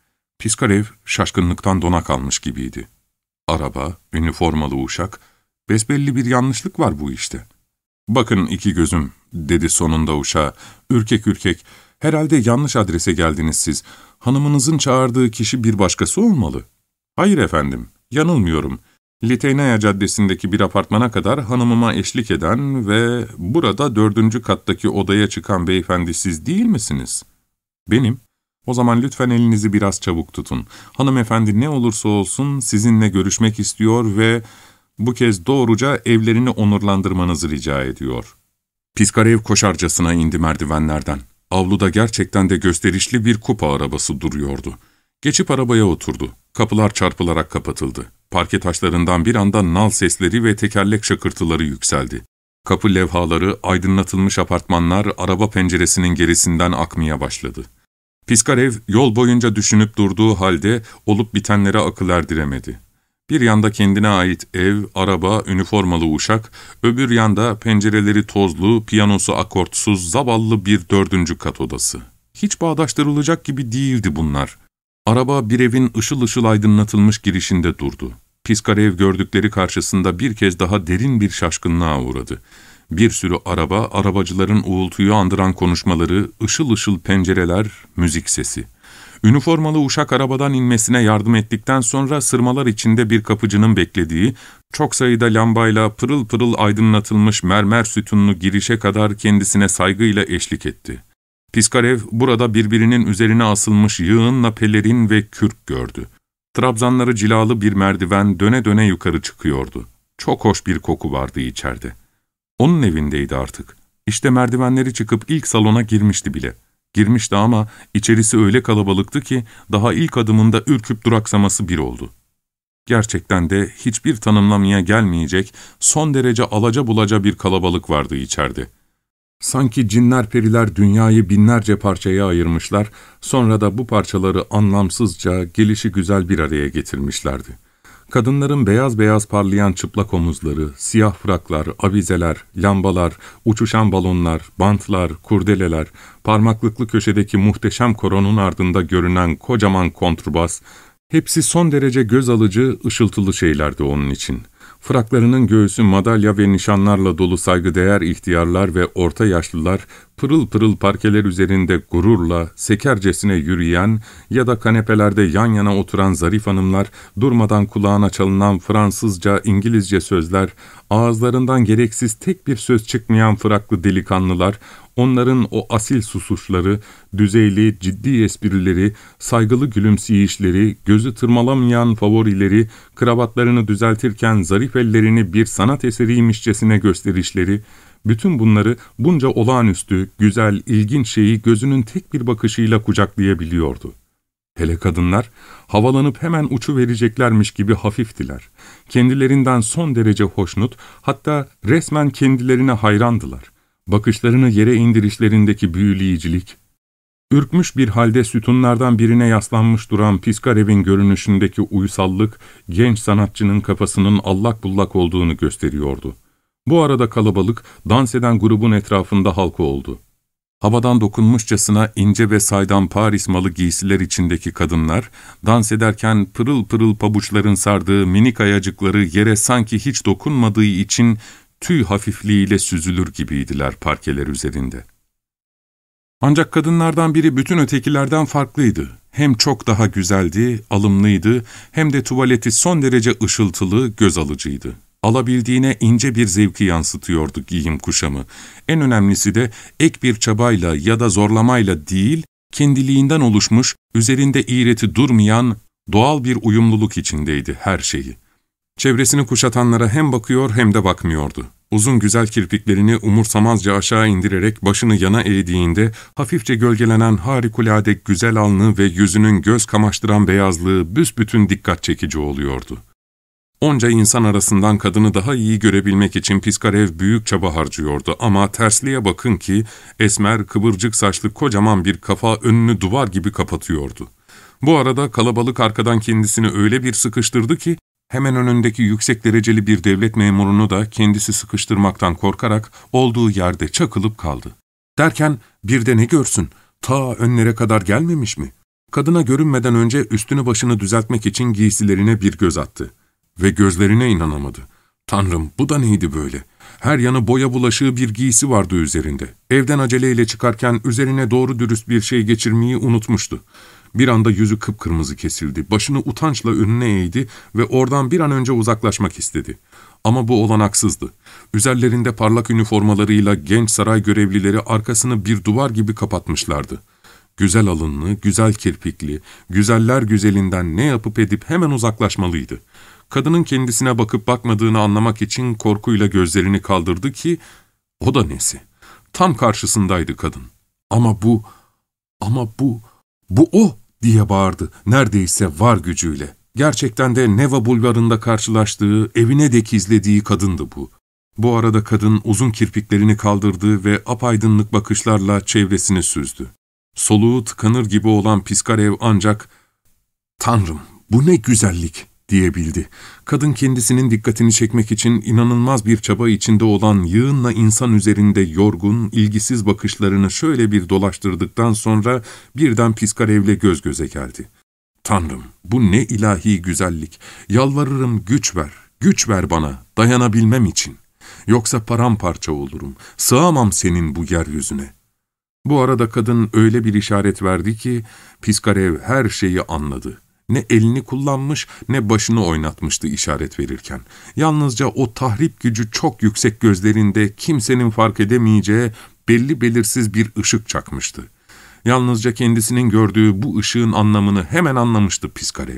Piskarev şaşkınlıktan dona kalmış gibiydi. Araba, üniformalı uşak, besbelli bir yanlışlık var bu işte. ''Bakın iki gözüm'' dedi sonunda uşağa, ürkek ürkek, ''herhalde yanlış adrese geldiniz siz. Hanımınızın çağırdığı kişi bir başkası olmalı.'' ''Hayır efendim, yanılmıyorum. Liteynaya Caddesi'ndeki bir apartmana kadar hanımıma eşlik eden ve burada 4. kattaki odaya çıkan beyefendi siz değil misiniz?'' ''Benim.'' ''O zaman lütfen elinizi biraz çabuk tutun. Hanımefendi ne olursa olsun sizinle görüşmek istiyor ve bu kez doğruca evlerini onurlandırmanızı rica ediyor.'' Piskarev koşarcasına indi merdivenlerden. Avluda gerçekten de gösterişli bir kupa arabası duruyordu. Geçip arabaya oturdu. Kapılar çarpılarak kapatıldı. Parke taşlarından bir anda nal sesleri ve tekerlek şakırtıları yükseldi. Kapı levhaları, aydınlatılmış apartmanlar araba penceresinin gerisinden akmaya başladı. Piskarev yol boyunca düşünüp durduğu halde olup bitenlere akıl erdiremedi. Bir yanda kendine ait ev, araba, üniformalı uşak, öbür yanda pencereleri tozlu, piyanosu akortsuz, zavallı bir 4. kat odası. Hiç bağdaştırılacak gibi değildi bunlar. Araba bir evin ışıl ışıl aydınlatılmış girişinde durdu. Piskarev gördükleri karşısında bir kez daha derin bir şaşkınlığa uğradı. Bir sürü araba, arabacıların uğultuyu andıran konuşmaları, ışıl ışıl pencereler, müzik sesi. Üniformalı uşak arabadan inmesine yardım ettikten sonra sırmalar içinde bir kapıcının beklediği, çok sayıda lambayla pırıl pırıl aydınlatılmış mermer sütunlu girişe kadar kendisine saygıyla eşlik etti. Piskarev burada birbirinin üzerine asılmış yığınla pelerin ve kürk gördü. Trabzanları cilalı bir merdiven döne döne yukarı çıkıyordu. Çok hoş bir koku vardı içeride. Onun evindeydi artık. İşte merdivenleri çıkıp ilk salona girmişti bile. Girmişti ama içerisi öyle kalabalıktı ki daha ilk adımında ürküp duraksaması bir oldu. Gerçekten de hiçbir tanımlamaya gelmeyecek, son derece alaca bulaca bir kalabalık vardı içeride. Sanki cinler periler dünyayı binlerce parçaya ayırmışlar, sonra da bu parçaları anlamsızca, gelişigüzel bir araya getirmişlerdi. Kadınların beyaz beyaz parlayan çıplak omuzları, siyah fraklar, avizeler, lambalar, uçuşan balonlar, bantlar, kurdeleler, parmaklıklı köşedeki muhteşem koronun ardında görünen kocaman kontrbas, hepsi son derece göz alıcı, ışıltılı şeylerdi onun için. Fraklarının göğsü madalya ve nişanlarla dolu saygıdeğer ihtiyarlar ve orta yaşlılar, pırıl pırıl parkeler üzerinde gururla, sekercesine yürüyen ya da kanepelerde yan yana oturan zarif hanımlar, durmadan kulağına çalınan Fransızca, İngilizce sözler, ağızlarından gereksiz tek bir söz çıkmayan fraklı delikanlılar, onların o asil susuşları, düzeyli, ciddi esprileri, saygılı gülümseyişleri, gözü tırmalamayan favorileri, kravatlarını düzeltirken zarif ellerini bir sanat eseriymişçesine gösterişleri, bütün bunları bunca olağanüstü, güzel, ilginç şeyi gözünün tek bir bakışıyla kucaklayabiliyordu. Hele kadınlar, havalanıp hemen uçuvereceklermiş gibi hafiftiler. Kendilerinden son derece hoşnut, hatta resmen kendilerine hayrandılar. Bakışlarını yere indirişlerindeki büyüleyicilik, ürkmüş bir halde sütunlardan birine yaslanmış duran Piskarev'in görünüşündeki uysallık, genç sanatçının kafasının allak bullak olduğunu gösteriyordu. Bu arada kalabalık, dans eden grubun etrafında halka oldu. Havadan dokunmuşçasına ince ve saydam Paris malı giysiler içindeki kadınlar, dans ederken pırıl pırıl pabuçların sardığı minik ayacıkları yere sanki hiç dokunmadığı için tüy hafifliğiyle süzülür gibiydiler parkeler üzerinde. Ancak kadınlardan biri bütün ötekilerden farklıydı. Hem çok daha güzeldi, alımlıydı, hem de tuvaleti son derece ışıltılı, göz alıcıydı. Alabildiğine ince bir zevki yansıtıyordu giyim kuşamı. En önemlisi de ek bir çabayla ya da zorlamayla değil, kendiliğinden oluşmuş, üzerinde iğreti durmayan, doğal bir uyumluluk içindeydi her şeyi. Çevresini kuşatanlara hem bakıyor hem de bakmıyordu. Uzun güzel kirpiklerini umursamazca aşağı indirerek başını yana eğdiğinde hafifçe gölgelenen harikulade güzel alnı ve yüzünün göz kamaştıran beyazlığı büsbütün dikkat çekici oluyordu. Onca insan arasından kadını daha iyi görebilmek için Piskarev büyük çaba harcıyordu ama tersliğe bakın ki esmer, kıvırcık saçlı kocaman bir kafa önünü duvar gibi kapatıyordu. Bu arada kalabalık arkadan kendisini öyle bir sıkıştırdı ki hemen önündeki yüksek dereceli bir devlet memurunu da kendisi sıkıştırmaktan korkarak olduğu yerde çakılıp kaldı. Derken bir de ne görsün, ta önlere kadar gelmemiş mi? Kadına görünmeden önce üstünü başını düzeltmek için giysilerine bir göz attı. Ve gözlerine inanamadı. Tanrım, bu da neydi böyle? Her yanı boya bulaşığı bir giysi vardı üzerinde. Evden aceleyle çıkarken üzerine doğru dürüst bir şey geçirmeyi unutmuştu. Bir anda yüzü kıpkırmızı kesildi. Başını utançla önüne eğdi ve oradan bir an önce uzaklaşmak istedi. Ama bu olanaksızdı. Üzerlerinde parlak üniformalarıyla genç saray görevlileri arkasını bir duvar gibi kapatmışlardı. Güzel alınlı, güzel kirpikli, güzeller güzelinden ne yapıp edip hemen uzaklaşmalıydı. Kadının kendisine bakıp bakmadığını anlamak için korkuyla gözlerini kaldırdı ki, o da nesi? Tam karşısındaydı kadın. Ama bu o diye bağırdı, neredeyse var gücüyle. Gerçekten de Neva Bulvarı'nda karşılaştığı, evine dek izlediği kadındı bu. Bu arada kadın uzun kirpiklerini kaldırdı ve apaydınlık bakışlarla çevresini süzdü. Soluğu tıkanır gibi olan Piskarev ancak, ''Tanrım, bu ne güzellik!'' diyebildi. Kadın kendisinin dikkatini çekmek için inanılmaz bir çaba içinde olan yığınla insan üzerinde yorgun, ilgisiz bakışlarını şöyle bir dolaştırdıktan sonra birden Piskarev'le göz göze geldi. ''Tanrım, bu ne ilahi güzellik! Yalvarırım güç ver bana, dayanabilmem için. Yoksa paramparça olurum, sığamam senin bu yeryüzüne.'' Bu arada kadın öyle bir işaret verdi ki Piskarev her şeyi anladı. Ne elini kullanmış ne başını oynatmıştı işaret verirken. Yalnızca o tahrip gücü çok yüksek gözlerinde kimsenin fark edemeyeceği belli belirsiz bir ışık çakmıştı. Yalnızca kendisinin gördüğü bu ışığın anlamını hemen anlamıştı Piskarev.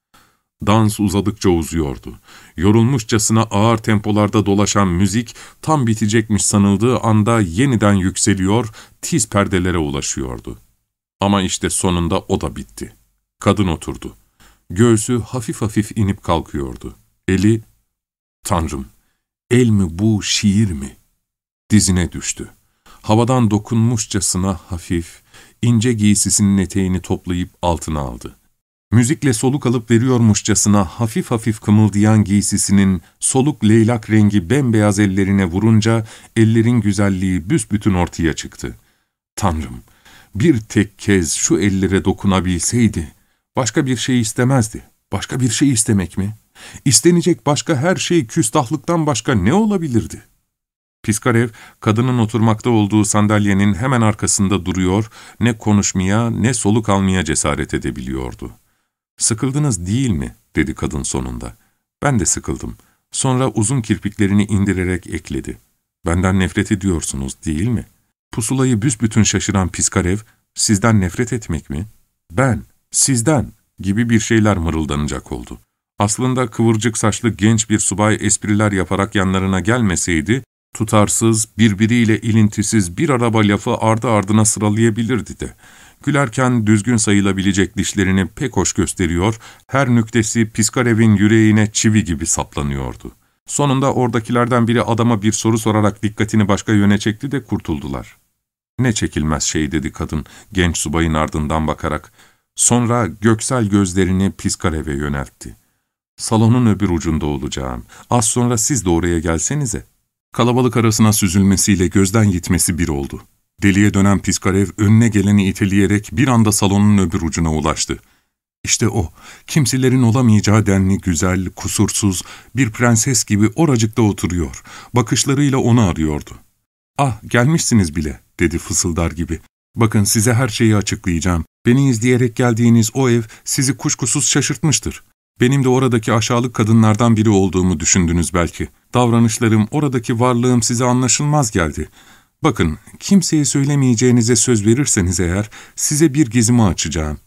Dans uzadıkça uzuyordu. Yorulmuşçasına ağır tempolarda dolaşan müzik tam bitecekmiş sanıldığı anda yeniden yükseliyor, tiz perdelere ulaşıyordu. Ama işte sonunda o da bitti. Kadın oturdu. Göğsü hafif hafif inip kalkıyordu. Eli, ''Tanrım, el mi bu, şiir mi?'' Dizine düştü. Havadan dokunmuşçasına hafif, ince giysisinin eteğini toplayıp altına aldı. Müzikle soluk alıp veriyormuşçasına hafif hafif kımıldayan giysisinin soluk leylak rengi bembeyaz ellerine vurunca ellerin güzelliği büsbütün ortaya çıktı. Tanrım, bir tek kez şu ellere dokunabilseydi, başka bir şey istemezdi. Başka bir şey istemek mi? İstenecek başka her şey küstahlıktan başka ne olabilirdi? Piskarev, kadının oturmakta olduğu sandalyenin hemen arkasında duruyor, ne konuşmaya ne soluk almaya cesaret edebiliyordu. ''Sıkıldınız değil mi?'' dedi kadın sonunda. ''Ben de sıkıldım.'' Sonra uzun kirpiklerini indirerek ekledi. ''Benden nefret ediyorsunuz değil mi?'' Pusulayı büsbütün şaşıran Piskarev, ''Sizden nefret etmek mi?'' ''Ben, sizden.'' gibi bir şeyler mırıldanacak oldu. Aslında kıvırcık saçlı genç bir subay espriler yaparak yanlarına gelmeseydi, tutarsız, birbiriyle ilintisiz bir araba lafı ardı ardına sıralayabilirdi de. Gülerken düzgün sayılabilecek dişlerini pek hoş gösteriyor, her nüktesi Piskarev'in yüreğine çivi gibi saplanıyordu. Sonunda oradakilerden biri adama bir soru sorarak dikkatini başka yöne çekti de kurtuldular. ''Ne çekilmez şey'' dedi kadın, genç subayın ardından bakarak. Sonra göksel gözlerini Piskarev'e yöneltti. ''Salonun öbür ucunda olacağım. Az sonra siz de oraya gelsenize.'' Kalabalık arasına süzülmesiyle gözden gitmesi bir oldu. Deliye dönen Piskarev önüne geleni iteleyerek bir anda salonun öbür ucuna ulaştı. İşte o, kimselerin olamayacağı denli güzel, kusursuz, bir prenses gibi oracıkta oturuyor. Bakışlarıyla onu arıyordu. ''Ah, gelmişsiniz bile.'' dedi fısıldar gibi. ''Bakın size her şeyi açıklayacağım. Beni izleyerek geldiğiniz o ev sizi kuşkusuz şaşırtmıştır. Benim de oradaki aşağılık kadınlardan biri olduğumu düşündünüz belki. Davranışlarım, oradaki varlığım size anlaşılmaz geldi. Bakın, kimseye söylemeyeceğinize söz verirseniz eğer, size bir gizimi açacağım.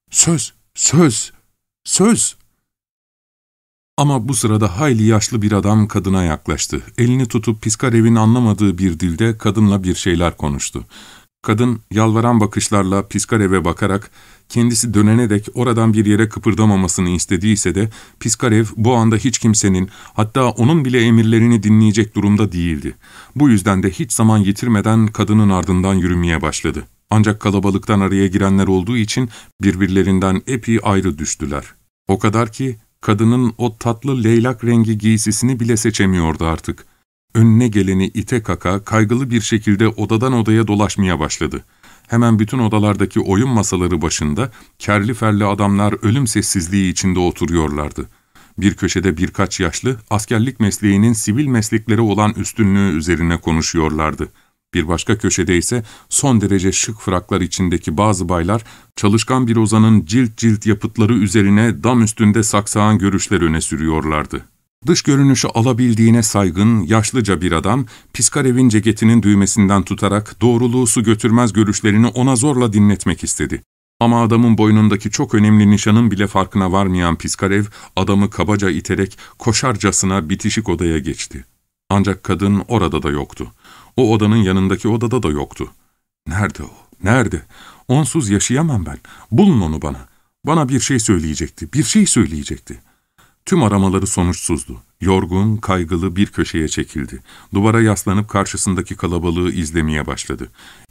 Söz! Ama bu sırada hayli yaşlı bir adam kadına yaklaştı. Elini tutup Piskarev'in anlamadığı bir dilde kadınla bir şeyler konuştu. Kadın yalvaran bakışlarla Piskarev'e bakarak kendisi dönene dek oradan bir yere kıpırdamamasını istediyse de Piskarev bu anda hiç kimsenin, hatta onun bile emirlerini dinleyecek durumda değildi. Bu yüzden de hiç zaman yitirmeden kadının ardından yürümeye başladı. Ancak kalabalıktan araya girenler olduğu için birbirlerinden epey ayrı düştüler. O kadar ki kadının o tatlı leylak rengi giysisini bile seçemiyordu artık. Önüne geleni ite kaka, kaygılı bir şekilde odadan odaya dolaşmaya başladı. Hemen bütün odalardaki oyun masaları başında kerli ferli adamlar ölüm sessizliği içinde oturuyorlardı. Bir köşede birkaç yaşlı, askerlik mesleğinin sivil mesleklere olan üstünlüğü üzerine konuşuyorlardı. Bir başka köşede ise son derece şık fraklar içindeki bazı baylar, çalışkan bir ozanın cilt cilt yapıtları üzerine dam üstünde saksağan görüşler öne sürüyorlardı. Dış görünüşü alabildiğine saygın, yaşlıca bir adam, Piskarev'in ceketinin düğmesinden tutarak doğruluğu su götürmez görüşlerini ona zorla dinletmek istedi. Ama adamın boynundaki çok önemli nişanın bile farkına varmayan Piskarev, adamı kabaca iterek koşarcasına bitişik odaya geçti. Ancak kadın orada da yoktu. O odanın yanındaki odada da yoktu. Nerede o? Nerede? Onsuz yaşayamam ben. Bulun onu bana. Bana bir şey söyleyecekti, bir şey söyleyecekti. Tüm aramaları sonuçsuzdu. Yorgun, kaygılı bir köşeye çekildi. Duvara yaslanıp karşısındaki kalabalığı izlemeye başladı.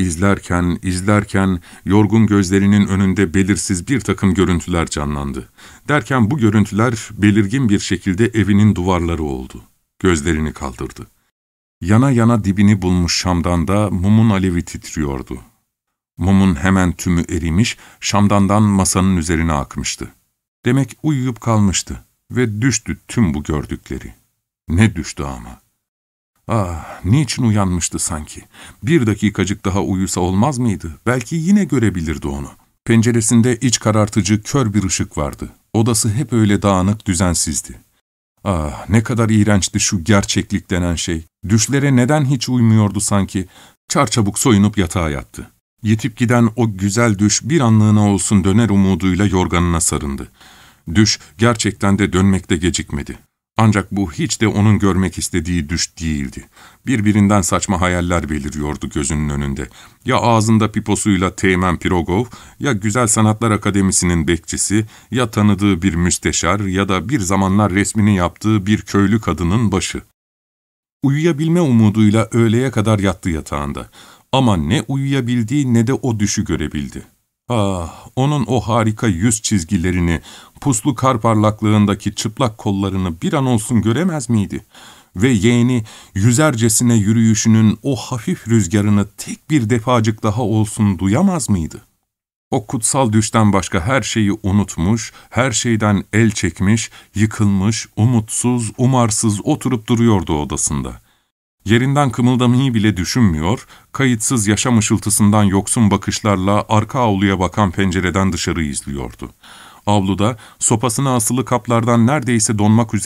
İzlerken yorgun gözlerinin önünde belirsiz bir takım görüntüler canlandı. Derken bu görüntüler belirgin bir şekilde evinin duvarları oldu. Gözlerini kaldırdı. Yana yana dibini bulmuş şamdanda mumun alevi titriyordu. Mumun hemen tümü erimiş, şamdandan masanın üzerine akmıştı. Demek uyuyup kalmıştı. Ve düştü tüm bu gördükleri. Ne düştü ama. Ah, niçin uyanmıştı sanki? Bir dakikacık daha uyusa olmaz mıydı? Belki yine görebilirdi onu. Penceresinde iç karartıcı kör bir ışık vardı. Odası hep öyle dağınık, düzensizdi. Ah, ne kadar iğrençti şu gerçeklik denen şey. Düşlere neden hiç uymuyordu sanki? Çarçabuk soyunup yatağa yattı. Yitip giden o güzel düş bir anlığına olsun döner umuduyla yorganına sarındı. Düş gerçekten de dönmekte gecikmedi. Ancak bu hiç de onun görmek istediği düş değildi. Birbirinden saçma hayaller beliriyordu gözünün önünde. Ya ağzında piposuyla Teğmen Pirogov, ya Güzel Sanatlar Akademisi'nin bekçisi, ya tanıdığı bir müsteşar ya da bir zamanlar resmini yaptığı bir köylü kadının başı. Uyuyabilme umuduyla öğleye kadar yattı yatağında. Ama ne uyuyabildi ne de o düşü görebildi. Ah, onun o harika yüz çizgilerini, puslu kar parlaklığındaki çıplak kollarını bir an olsun göremez miydi? Ve yeğeni yüzercesine yürüyüşünün o hafif rüzgarını tek bir defacık daha olsun duyamaz mıydı? O kutsal düşten başka her şeyi unutmuş, her şeyden el çekmiş, yıkılmış, umutsuz, umarsız oturup duruyordu odasında. Yerinden kımıldamayı bile düşünmüyor, kayıtsız yaşam ışıltısından yoksun bakışlarla arka avluya bakan pencereden dışarı izliyordu. Avluda, sopasına asılı kaplardan neredeyse donmak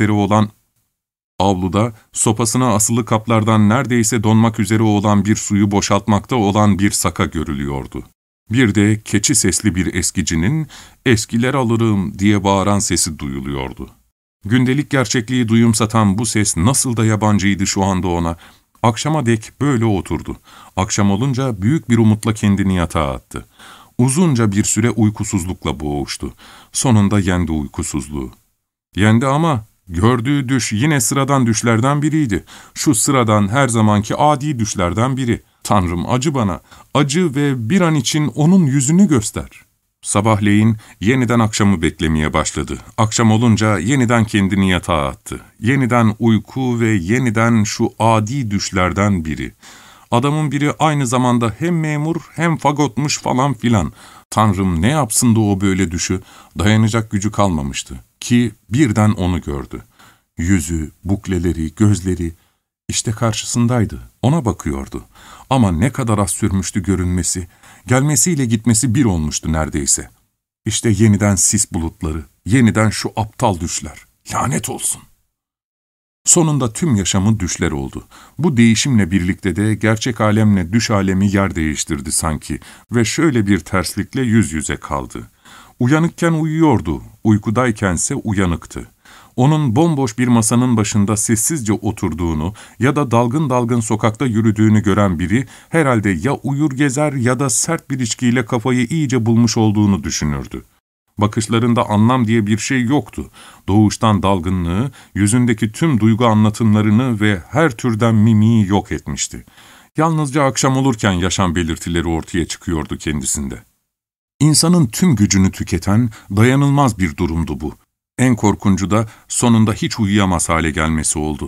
üzere olan bir suyu boşaltmakta olan bir saka görülüyordu. Bir de keçi sesli bir eskicinin "Eskiler alırım" diye bağıran sesi duyuluyordu. Gündelik gerçekliği duyumsatan bu ses nasıl da yabancıydı şu anda ona. Akşama dek böyle oturdu. Akşam olunca büyük bir umutla kendini yatağa attı. Uzunca bir süre uykusuzlukla boğuştu. Sonunda yendi uykusuzluğu. Yendi ama gördüğü düş yine sıradan düşlerden biriydi. Şu sıradan her zamanki adi düşlerden biri. Tanrım acı bana, acı ve bir an için onun yüzünü göster. Sabahleyin yeniden akşamı beklemeye başladı. Akşam olunca yeniden kendini yatağa attı. Yeniden uyku ve yeniden şu adi düşlerden biri. Adamın biri aynı zamanda hem memur hem fagotmuş falan filan. Tanrım ne yapsın da o böyle düşü? Dayanacak gücü kalmamıştı. Ki birden onu gördü. Yüzü, bukleleri, gözleri işte karşısındaydı. Ona bakıyordu. Ama ne kadar az sürmüştü görünmesi. Gelmesiyle gitmesi bir olmuştu neredeyse. İşte yeniden sis bulutları, yeniden şu aptal düşler. Lanet olsun. Sonunda tüm yaşamı düşler oldu. Bu değişimle birlikte de gerçek alemle düş alemi yer değiştirdi sanki ve şöyle bir terslikle yüz yüze kaldı. Uyanıkken uyuyordu, uykudaykense uyanıktı. Onun bomboş bir masanın başında sessizce oturduğunu ya da dalgın dalgın sokakta yürüdüğünü gören biri herhalde ya uyur gezer ya da sert bir içkiyle kafayı iyice bulmuş olduğunu düşünürdü. Bakışlarında anlam diye bir şey yoktu. Doğuştan dalgınlığı, yüzündeki tüm duygu anlatımlarını ve her türden mimiği yok etmişti. Yalnızca akşam olurken yaşam belirtileri ortaya çıkıyordu kendisinde. İnsanın tüm gücünü tüketen, dayanılmaz bir durumdu bu. En korkuncu da sonunda hiç uyuyamaz hale gelmesi oldu.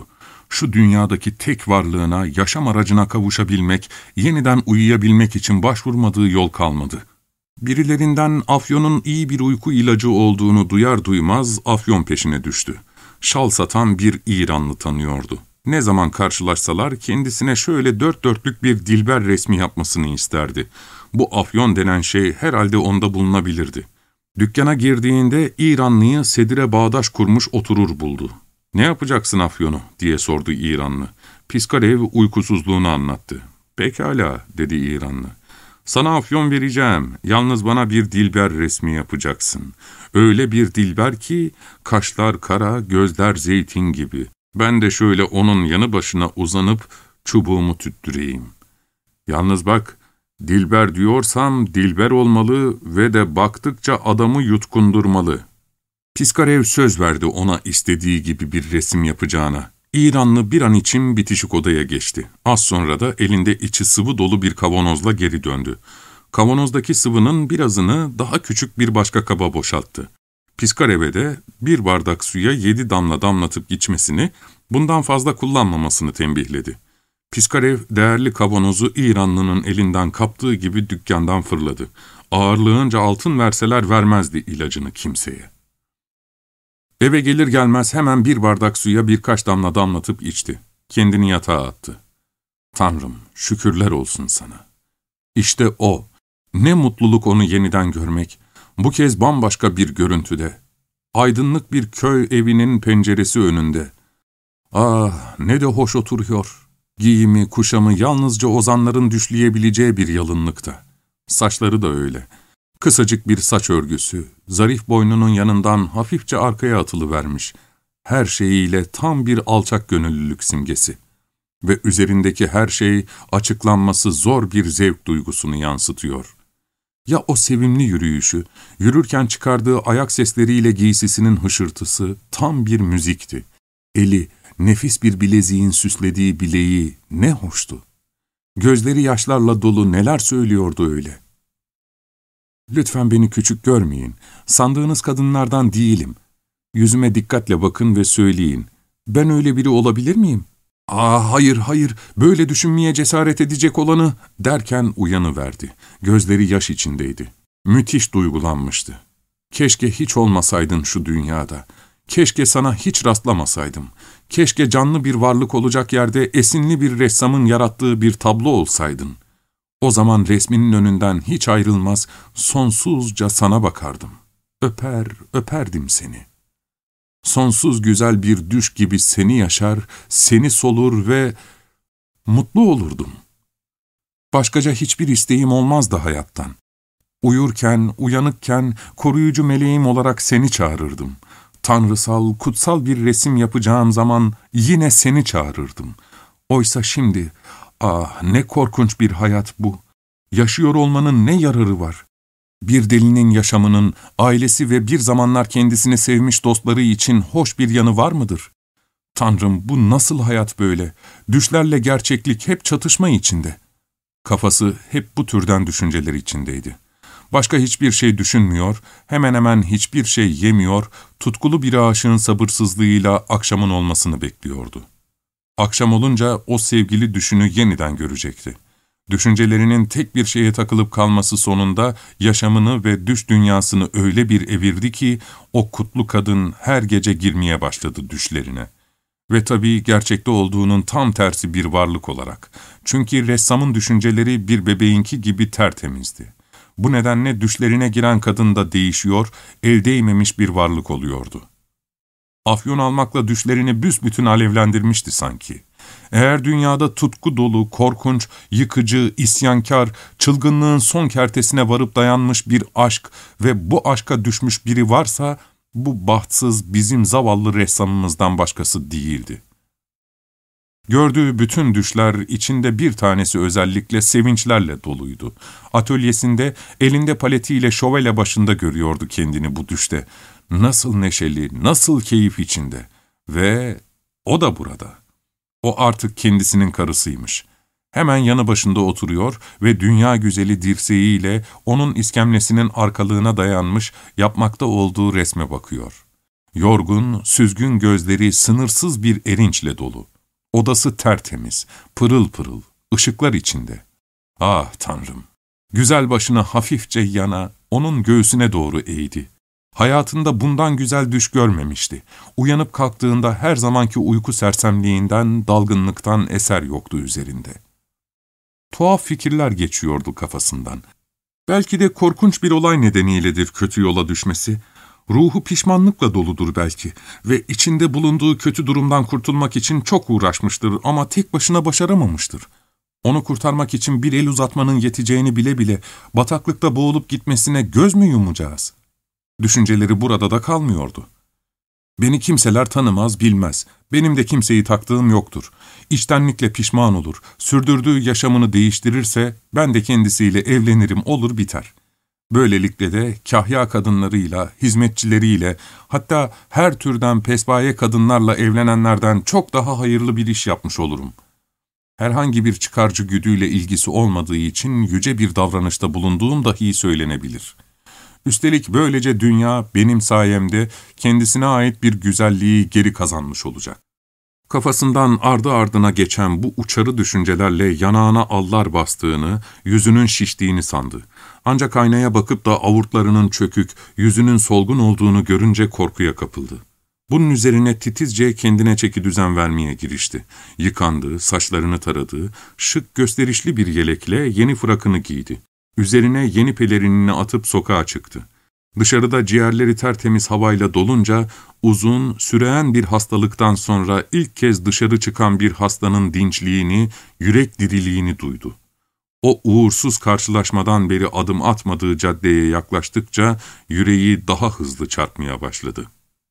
Şu dünyadaki tek varlığına, yaşam aracına kavuşabilmek, yeniden uyuyabilmek için başvurmadığı yol kalmadı. Birilerinden afyonun iyi bir uyku ilacı olduğunu duyar duymaz afyon peşine düştü. Şal satan bir İranlı tanıyordu. Ne zaman karşılaşsalar kendisine şöyle dört dörtlük bir dilber resmi yapmasını isterdi. Bu afyon denen şey herhalde onda bulunabilirdi. Dükkana girdiğinde İranlıyı sedire bağdaş kurmuş oturur buldu. ''Ne yapacaksın afyonu?'' diye sordu İranlı. Piskarev uykusuzluğunu anlattı. ''Pekala'' dedi İranlı. ''Sana afyon vereceğim. Yalnız bana bir dilber resmi yapacaksın. Öyle bir dilber ki kaşlar kara, gözler zeytin gibi. Ben de şöyle onun yanı başına uzanıp çubuğumu tüttüreyim. Yalnız bak, dilber diyorsam dilber olmalı ve de baktıkça adamı yutkundurmalı.'' Piskarev söz verdi ona istediği gibi bir resim yapacağına. İranlı bir an için bitişik odaya geçti. Az sonra da elinde içi sıvı dolu bir kavanozla geri döndü. Kavanozdaki sıvının birazını daha küçük bir başka kaba boşalttı. Piskarev'e de bir bardak suya 7 damla damlatıp içmesini, bundan fazla kullanmamasını tembihledi. Piskarev değerli kavanozu İranlının elinden kaptığı gibi dükkandan fırladı. Ağırlığınca altın verseler vermezdi ilacını kimseye. Eve gelir gelmez hemen bir bardak suya birkaç damla damlatıp içti. Kendini yatağa attı. ''Tanrım, şükürler olsun sana.'' İşte o, ne mutluluk onu yeniden görmek, bu kez bambaşka bir görüntüde. Aydınlık bir köy evinin penceresi önünde. Ah, ne de hoş oturuyor. Giyimi, kuşamı yalnızca ozanların düşleyebileceği bir yalınlıkta. Saçları da öyle. Kısacık bir saç örgüsü, zarif boynunun yanından hafifçe arkaya atılıvermiş. Her şeyiyle tam bir alçak gönüllülük simgesi. Ve üzerindeki her şey açıklanması zor bir zevk duygusunu yansıtıyor. Ya o sevimli yürüyüşü, yürürken çıkardığı ayak sesleriyle giysisinin hışırtısı tam bir müzikti. Eli, nefis bir bileziğin süslediği bileği ne hoştu. Gözleri yaşlarla dolu neler söylüyordu öyle. ''Lütfen beni küçük görmeyin. Sandığınız kadınlardan değilim. Yüzüme dikkatle bakın ve söyleyin. Ben öyle biri olabilir miyim?'' Hayır, hayır, böyle düşünmeye cesaret edecek olanı derken uyanıverdi. Gözleri yaş içindeydi. Müthiş duygulanmıştı. ''Keşke hiç olmasaydın şu dünyada. Keşke sana hiç rastlamasaydım. Keşke canlı bir varlık olacak yerde esinli bir ressamın yarattığı bir tablo olsaydın. O zaman resminin önünden hiç ayrılmaz, sonsuzca sana bakardım. Öperdim seni. Sonsuz güzel bir düş gibi seni yaşar, seni solur ve mutlu olurdum. Başkaca hiçbir isteğim olmazdı hayattan. Uyurken, uyanıkken koruyucu meleğim olarak seni çağırırdım. Tanrısal, kutsal bir resim yapacağım zaman yine seni çağırırdım. Oysa şimdi, ne korkunç bir hayat bu. Yaşıyor olmanın ne yararı var? Bir delinin yaşamının, ailesi ve bir zamanlar kendisini sevmiş dostları için hoş bir yanı var mıdır? Tanrım, bu nasıl hayat böyle? Düşlerle gerçeklik hep çatışma içinde. Kafası hep bu türden düşünceler içindeydi. Başka hiçbir şey düşünmüyor, hemen hemen hiçbir şey yemiyor, tutkulu bir aşığın sabırsızlığıyla akşamın olmasını bekliyordu. Akşam olunca o sevgili düşünü yeniden görecekti. Düşüncelerinin tek bir şeye takılıp kalması sonunda yaşamını ve düş dünyasını öyle bir evirdi ki o kutlu kadın her gece girmeye başladı düşlerine. Ve tabii gerçekte olduğunun tam tersi bir varlık olarak. Çünkü ressamın düşünceleri bir bebeğinki gibi tertemizdi. Bu nedenle düşlerine giren kadın da değişiyor, el değmemiş bir varlık oluyordu. Afyon almakla düşlerini büsbütün alevlendirmişti sanki. Eğer dünyada tutku dolu, korkunç, yıkıcı, isyankar, çılgınlığın son kertesine varıp dayanmış bir aşk ve bu aşka düşmüş biri varsa, bu bahtsız bizim zavallı ressamımızdan başkası değildi. Gördüğü bütün düşler içinde bir tanesi özellikle sevinçlerle doluydu. Atölyesinde elinde paletiyle şövalye başında görüyordu kendini bu düşte. Nasıl neşeli, nasıl keyif içinde. Ve o da burada. O artık kendisinin karısıymış. Hemen yanı başında oturuyor ve dünya güzeli dirseğiyle onun iskemlesinin arkalığına dayanmış yapmakta olduğu resme bakıyor. Yorgun, süzgün gözleri sınırsız bir erinçle dolu. Odası tertemiz, pırıl pırıl, ışıklar içinde. Ah Tanrım! Güzel başını hafifçe yana, onun göğsüne doğru eğdi. Hayatında bundan güzel düş görmemişti. Uyanıp kalktığında her zamanki uyku sersemliğinden, dalgınlıktan eser yoktu üzerinde. Tuhaf fikirler geçiyordu kafasından. Belki de korkunç bir olay nedeniyledir kötü yola düşmesi. Ruhu pişmanlıkla doludur belki ve içinde bulunduğu kötü durumdan kurtulmak için çok uğraşmıştır ama tek başına başaramamıştır. Onu kurtarmak için bir el uzatmanın yeteceğini bile bile bataklıkta boğulup gitmesine göz mü yumacağız? Düşünceleri burada da kalmıyordu. Beni kimseler tanımaz, bilmez. Benim de kimseyi taktığım yoktur. İçtenlikle pişman olur. Sürdürdüğü yaşamını değiştirirse ben de kendisiyle evlenirim, olur biter. Böylelikle de kahya kadınlarıyla, hizmetçileriyle, hatta her türden pespaye kadınlarla evlenenlerden çok daha hayırlı bir iş yapmış olurum. Herhangi bir çıkarcı güdüyle ilgisi olmadığı için yüce bir davranışta bulunduğum dahi söylenebilir. Üstelik böylece dünya benim sayemde kendisine ait bir güzelliği geri kazanmış olacak. Kafasından ardı ardına geçen bu uçarı düşüncelerle yanağına allar bastığını, yüzünün şiştiğini sandı. Ancak aynaya bakıp da avurtlarının çökük, yüzünün solgun olduğunu görünce korkuya kapıldı. Bunun üzerine titizce kendine çeki düzen vermeye girişti. Yıkandı, saçlarını taradı, şık gösterişli bir yelekle yeni frakını giydi. Üzerine yeni pelerinini atıp sokağa çıktı. Dışarıda ciğerleri tertemiz havayla dolunca, uzun, süreyen bir hastalıktan sonra ilk kez dışarı çıkan bir hastanın dinçliğini, yürek diriliğini duydu. O uğursuz karşılaşmadan beri adım atmadığı caddeye yaklaştıkça yüreği daha hızlı çarpmaya başladı.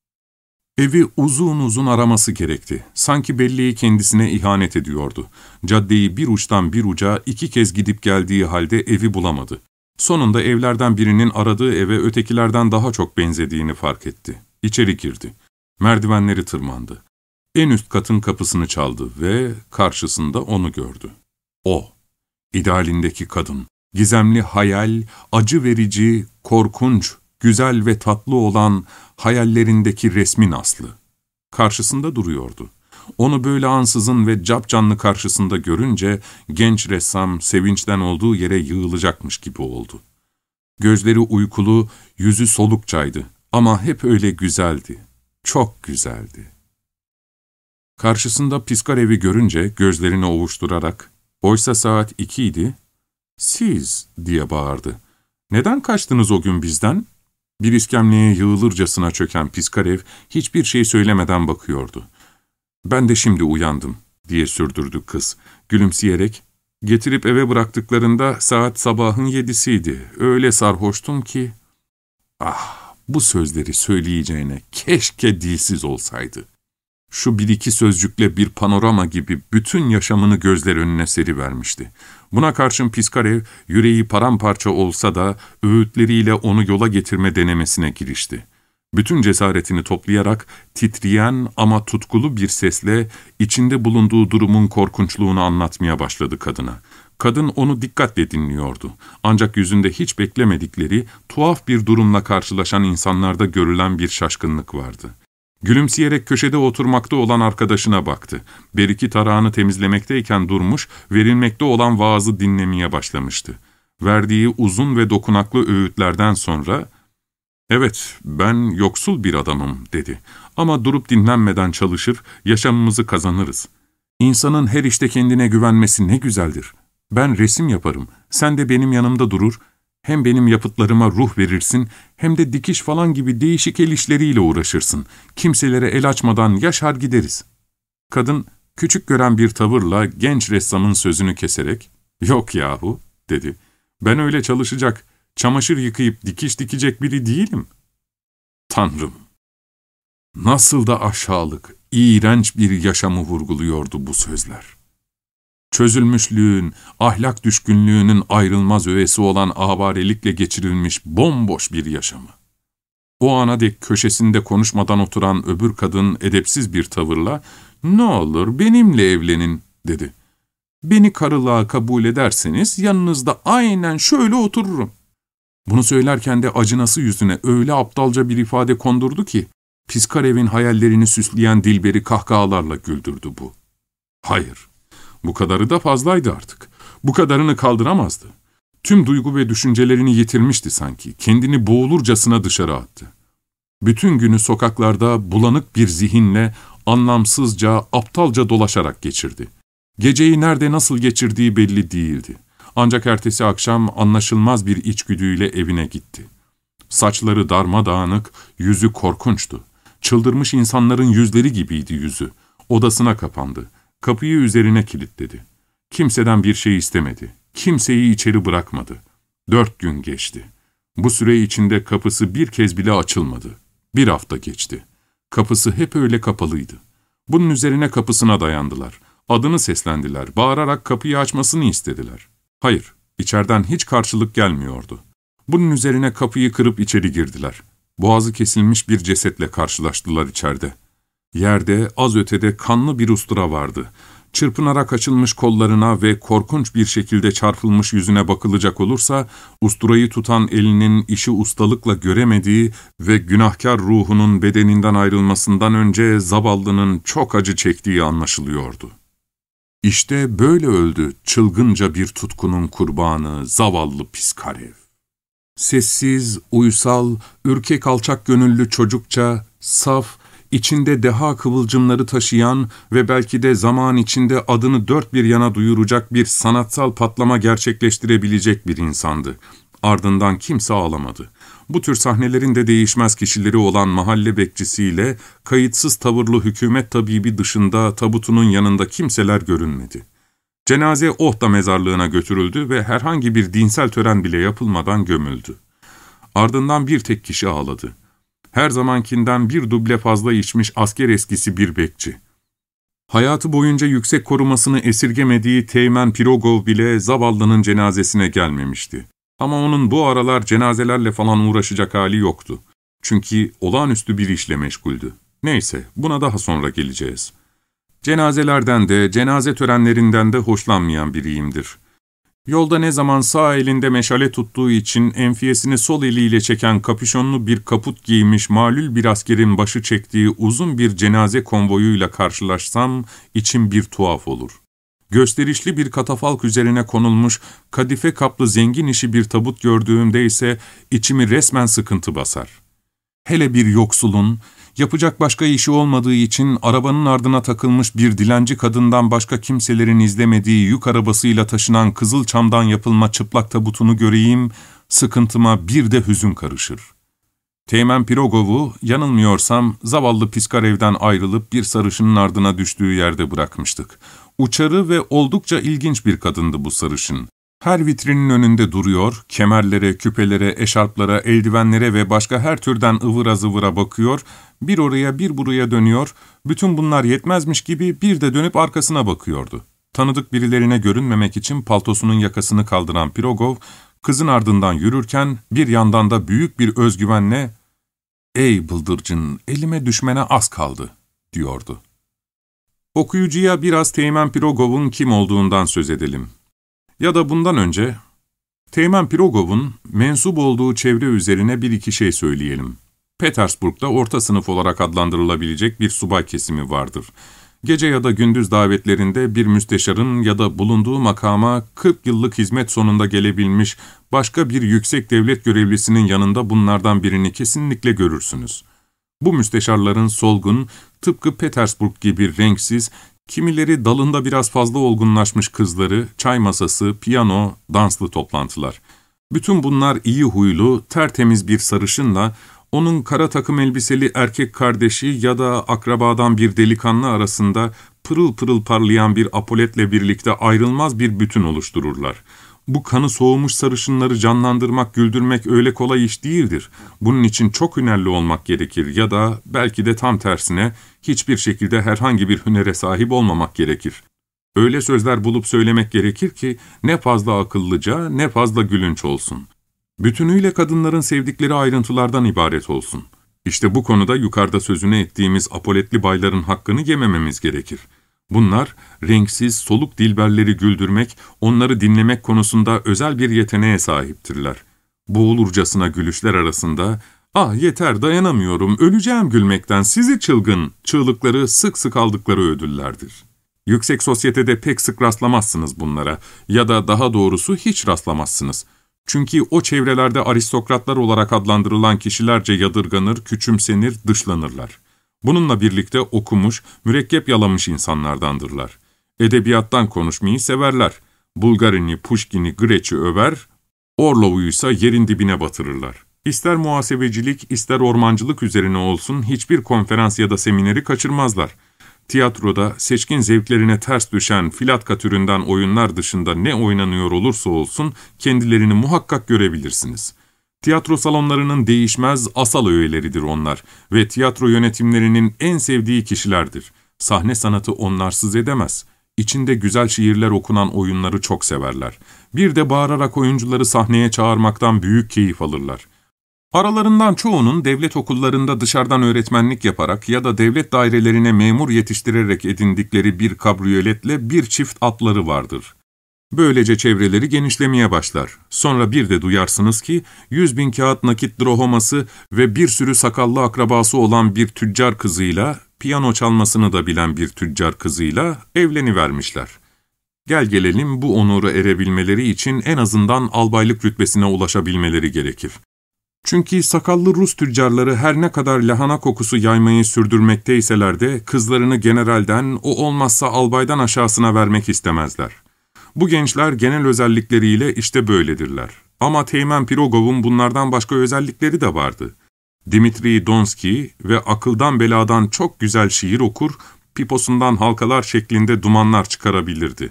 Evi uzun uzun araması gerekti. Sanki belleği kendisine ihanet ediyordu. Caddeyi bir uçtan bir uca 2 kez gidip geldiği halde evi bulamadı. Sonunda evlerden birinin aradığı eve ötekilerden daha çok benzediğini fark etti. İçeri girdi. Merdivenleri tırmandı. En üst katın kapısını çaldı ve karşısında onu gördü. O, idealindeki kadın, gizemli hayal, acı verici, korkunç, güzel ve tatlı olan hayallerindeki resmin aslı. Karşısında duruyordu. Onu böyle ansızın ve capcanlı karşısında görünce genç ressam sevinçten olduğu yere yığılacakmış gibi oldu. Gözleri uykulu, yüzü solukçaydı ama hep öyle güzeldi. Çok güzeldi. Karşısında Piskarev'i görünce gözlerini ovuşturarak, oysa saat 2 idi, "Siz!" diye bağırdı. "Neden kaçtınız o gün bizden?" Bir iskemleye yığılırcasına çöken Piskarev hiçbir şey söylemeden bakıyordu. "Ben de şimdi uyandım," diye sürdürdü kız, gülümseyerek. "Getirip eve bıraktıklarında saat sabahın 7'siydi. Öyle sarhoştum ki..." Ah, bu sözleri söyleyeceğine keşke dilsiz olsaydı. Şu 1-2 sözcükle bir panorama gibi bütün yaşamını gözler önüne serivermişti. Buna karşın Piskarev, yüreği paramparça olsa da öğütleriyle onu yola getirme denemesine girişti. Bütün cesaretini toplayarak titreyen ama tutkulu bir sesle içinde bulunduğu durumun korkunçluğunu anlatmaya başladı kadına. Kadın onu dikkatle dinliyordu. Ancak yüzünde hiç beklemedikleri, tuhaf bir durumla karşılaşan insanlarda görülen bir şaşkınlık vardı. Gülümseyerek köşede oturmakta olan arkadaşına baktı. Beriki tarağını temizlemekteyken durmuş, verilmekte olan vaazı dinlemeye başlamıştı. Verdiği uzun ve dokunaklı öğütlerden sonra, "Evet, ben yoksul bir adamım," dedi. "Ama durup dinlenmeden çalışır, yaşamımızı kazanırız. İnsanın her işte kendine güvenmesi ne güzeldir. Ben resim yaparım, sen de benim yanımda durur, hem benim yapıtlarıma ruh verirsin, hem de dikiş falan gibi değişik el işleriyle uğraşırsın. Kimselere el açmadan yaşar gideriz." Kadın, küçük gören bir tavırla genç ressamın sözünü keserek, "Yok yahu," dedi. "Ben öyle çalışacak, çamaşır yıkayıp dikiş dikecek biri değilim." Tanrım! Nasıl da aşağılık, iğrenç bir yaşamı vurguluyordu bu sözler. Çözülmüşlüğün, ahlak düşkünlüğünün ayrılmaz öğesi olan avarelikle geçirilmiş bomboş bir yaşamı. O ana dek köşesinde konuşmadan oturan öbür kadın edepsiz bir tavırla, "Ne olur benimle evlenin," dedi. "Beni karılığa kabul ederseniz yanınızda aynen şöyle otururum." Bunu söylerken de acınası yüzüne öyle aptalca bir ifade kondurdu ki, Piskarev'in hayallerini süsleyen Dilber'i kahkahalarla güldürdü bu. Hayır, bu kadarı da fazlaydı artık. Bu kadarını kaldıramazdı. Tüm duygu ve düşüncelerini yitirmişti sanki. Kendini boğulurcasına dışarı attı. Bütün günü sokaklarda bulanık bir zihinle anlamsızca, aptalca dolaşarak geçirdi. Geceyi nerede nasıl geçirdiği belli değildi. Ancak ertesi akşam anlaşılmaz bir içgüdüyle evine gitti. Saçları darmadağınık, yüzü korkunçtu. Çıldırmış insanların yüzleri gibiydi yüzü. Odasına kapandı. Kapıyı üzerine kilitledi. Kimseden bir şey istemedi. Kimseyi içeri bırakmadı. 4 gün geçti. Bu süre içinde kapısı bir kez bile açılmadı. 1 hafta geçti. Kapısı hep öyle kapalıydı. Bunun üzerine kapısına dayandılar. Adını seslendiler. Bağırarak kapıyı açmasını istediler. Hayır, içeriden hiç karşılık gelmiyordu. Bunun üzerine kapıyı kırıp içeri girdiler. Boğazı kesilmiş bir cesetle karşılaştılar içeride. Yerde, az ötede kanlı bir ustura vardı. Çırpınarak açılmış kollarına ve korkunç bir şekilde çarpılmış yüzüne bakılacak olursa, usturayı tutan elinin işi ustalıkla göremediği ve günahkar ruhunun bedeninden ayrılmasından önce zavallının çok acı çektiği anlaşılıyordu. İşte böyle öldü çılgınca bir tutkunun kurbanı zavallı Piskarev. Sessiz, uysal, ürkek alçak gönüllü çocukça, saf, içinde deha kıvılcımları taşıyan ve belki de zaman içinde adını dört bir yana duyuracak bir sanatsal patlama gerçekleştirebilecek bir insandı. Ardından kimse ağlamadı. Bu tür sahnelerin de değişmez kişileri olan mahalle bekçisiyle kayıtsız tavırlı hükümet tabibi dışında tabutunun yanında kimseler görünmedi. Cenaze Ohta mezarlığına götürüldü ve herhangi bir dinsel tören bile yapılmadan gömüldü. Ardından bir tek kişi ağladı. Her zamankinden bir duble fazla içmiş asker eskisi bir bekçi. Hayatı boyunca yüksek korumasını esirgemediği Teğmen Pirogov bile zavallının cenazesine gelmemişti. Ama onun bu aralar cenazelerle falan uğraşacak hali yoktu. Çünkü olağanüstü bir işle meşguldü. Neyse, buna daha sonra geleceğiz. Cenazelerden de, cenaze törenlerinden de hoşlanmayan biriyimdir. Yolda ne zaman sağ elinde meşale tuttuğu için enfiyesini sol eliyle çeken kapüşonlu bir kaput giymiş malul bir askerin başı çektiği uzun bir cenaze konvoyuyla karşılaşsam içim bir tuhaf olur. Gösterişli bir katafalk üzerine konulmuş kadife kaplı zengin işi bir tabut gördüğümde ise içimi resmen sıkıntı basar. Hele bir yoksulun, yapacak başka işi olmadığı için arabanın ardına takılmış bir dilenci kadından başka kimselerin izlemediği yük arabasıyla taşınan Kızılçam'dan yapılma çıplak tabutunu göreyim, sıkıntıma bir de hüzün karışır. Teğmen Pirogov'u, yanılmıyorsam, zavallı Piskarev'den ayrılıp bir sarışının ardına düştüğü yerde bırakmıştık. Uçarı ve oldukça ilginç bir kadındı bu sarışın. Her vitrinin önünde duruyor, kemerlere, küpelere, eşarplara, eldivenlere ve başka her türden ıvıra zıvıra bakıyor, bir oraya bir buraya dönüyor, bütün bunlar yetmezmiş gibi bir de dönüp arkasına bakıyordu. Tanıdık birilerine görünmemek için paltosunun yakasını kaldıran Pirogov, kızın ardından yürürken bir yandan da büyük bir özgüvenle ''Ey bıldırcın, elime düşmene az kaldı.'' diyordu. Okuyucuya biraz Teğmen Pirogov'un kim olduğundan söz edelim. Ya da bundan önce, Teğmen Pirogov'un mensup olduğu çevre üzerine bir iki şey söyleyelim. Petersburg'da orta sınıf olarak adlandırılabilecek bir subay kesimi vardır. Gece ya da gündüz davetlerinde bir müsteşarın ya da bulunduğu makama 40 yıllık hizmet sonunda gelebilmiş başka bir yüksek devlet görevlisinin yanında bunlardan birini kesinlikle görürsünüz. Bu müsteşarların solgun, tıpkı Petersburg gibi renksiz, kimileri dalında biraz fazla olgunlaşmış kızları, çay masası, piyano, danslı toplantılar. Bütün bunlar iyi huylu, tertemiz bir sarışınla, onun kara takım elbiseli erkek kardeşi ya da akrabadan bir delikanlı arasında pırıl pırıl parlayan bir apoletle birlikte ayrılmaz bir bütün oluştururlar. Bu kanı soğumuş sarışınları canlandırmak, güldürmek öyle kolay iş değildir. Bunun için çok hünerli olmak gerekir ya da belki de tam tersine hiçbir şekilde herhangi bir hünere sahip olmamak gerekir. Öyle sözler bulup söylemek gerekir ki ne fazla akıllıca ne fazla gülünç olsun. Bütünüyle kadınların sevdikleri ayrıntılardan ibaret olsun. İşte bu konuda yukarıda sözünü ettiğimiz apoletli bayların hakkını yemememiz gerekir. Bunlar, renksiz, soluk dilberleri güldürmek, onları dinlemek konusunda özel bir yeteneğe sahiptirler. Boğulurcasına gülüşler arasında, ''Ah yeter dayanamıyorum, öleceğim gülmekten, sizi çılgın!'' çığlıkları sık sık aldıkları ödüllerdir. Yüksek sosyetede pek sık rastlamazsınız bunlara ya da daha doğrusu hiç rastlamazsınız. Çünkü o çevrelerde aristokratlar olarak adlandırılan kişilerce yadırganır, küçümsenir, dışlanırlar. Bununla birlikte okumuş, mürekkep yalamış insanlardandırlar. Edebiyattan konuşmayı severler. Bulgarin'i, Puşkin'i, Greç'i över, Orlov'uysa yerin dibine batırırlar. İster muhasebecilik, ister ormancılık üzerine olsun hiçbir konferans ya da semineri kaçırmazlar. Tiyatroda seçkin zevklerine ters düşen filatka türünden oyunlar dışında ne oynanıyor olursa olsun kendilerini muhakkak görebilirsiniz. Tiyatro salonlarının değişmez asal öğeleridir onlar ve tiyatro yönetimlerinin en sevdiği kişilerdir. Sahne sanatı onlarsız edemez. İçinde güzel şiirler okunan oyunları çok severler. Bir de bağırarak oyuncuları sahneye çağırmaktan büyük keyif alırlar. Aralarından çoğunun devlet okullarında dışarıdan öğretmenlik yaparak ya da devlet dairelerine memur yetiştirerek edindikleri bir kabriyoletle bir çift atları vardır. Böylece çevreleri genişlemeye başlar. Sonra bir de duyarsınız ki 100.000 kağıt nakit drohoması ve bir sürü sakallı akrabası olan bir tüccar kızıyla, piyano çalmasını da bilen bir tüccar kızıyla evlenivermişler. Gel gelelim bu onura erebilmeleri için en azından albaylık rütbesine ulaşabilmeleri gerekir. Çünkü sakallı Rus tüccarları her ne kadar lahana kokusu yaymayı sürdürmekteyseler de kızlarını generalden, o olmazsa albaydan aşağısına vermek istemezler. Bu gençler genel özellikleriyle işte böyledirler. Ama Teğmen Pirogov'un bunlardan başka özellikleri de vardı. Dimitri Donski ve akıldan beladan çok güzel şiir okur, piposundan halkalar şeklinde dumanlar çıkarabilirdi.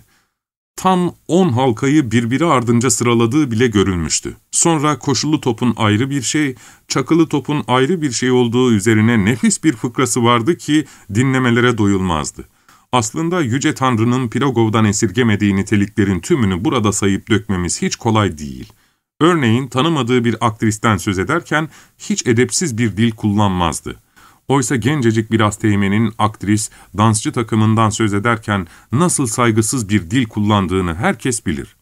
Tam 10 halkayı birbiri ardınca sıraladığı bile görülmüştü. Sonra koşulu topun ayrı bir şey, çakılı topun ayrı bir şey olduğu üzerine nefis bir fıkrası vardı ki dinlemelere doyulmazdı. Aslında Yüce Tanrı'nın Pirogov'dan esirgemediği niteliklerin tümünü burada sayıp dökmemiz hiç kolay değil. Örneğin tanımadığı bir aktristen söz ederken hiç edepsiz bir dil kullanmazdı. Oysa gencecik bir asteğmenin aktris, dansçı takımından söz ederken nasıl saygısız bir dil kullandığını herkes bilir.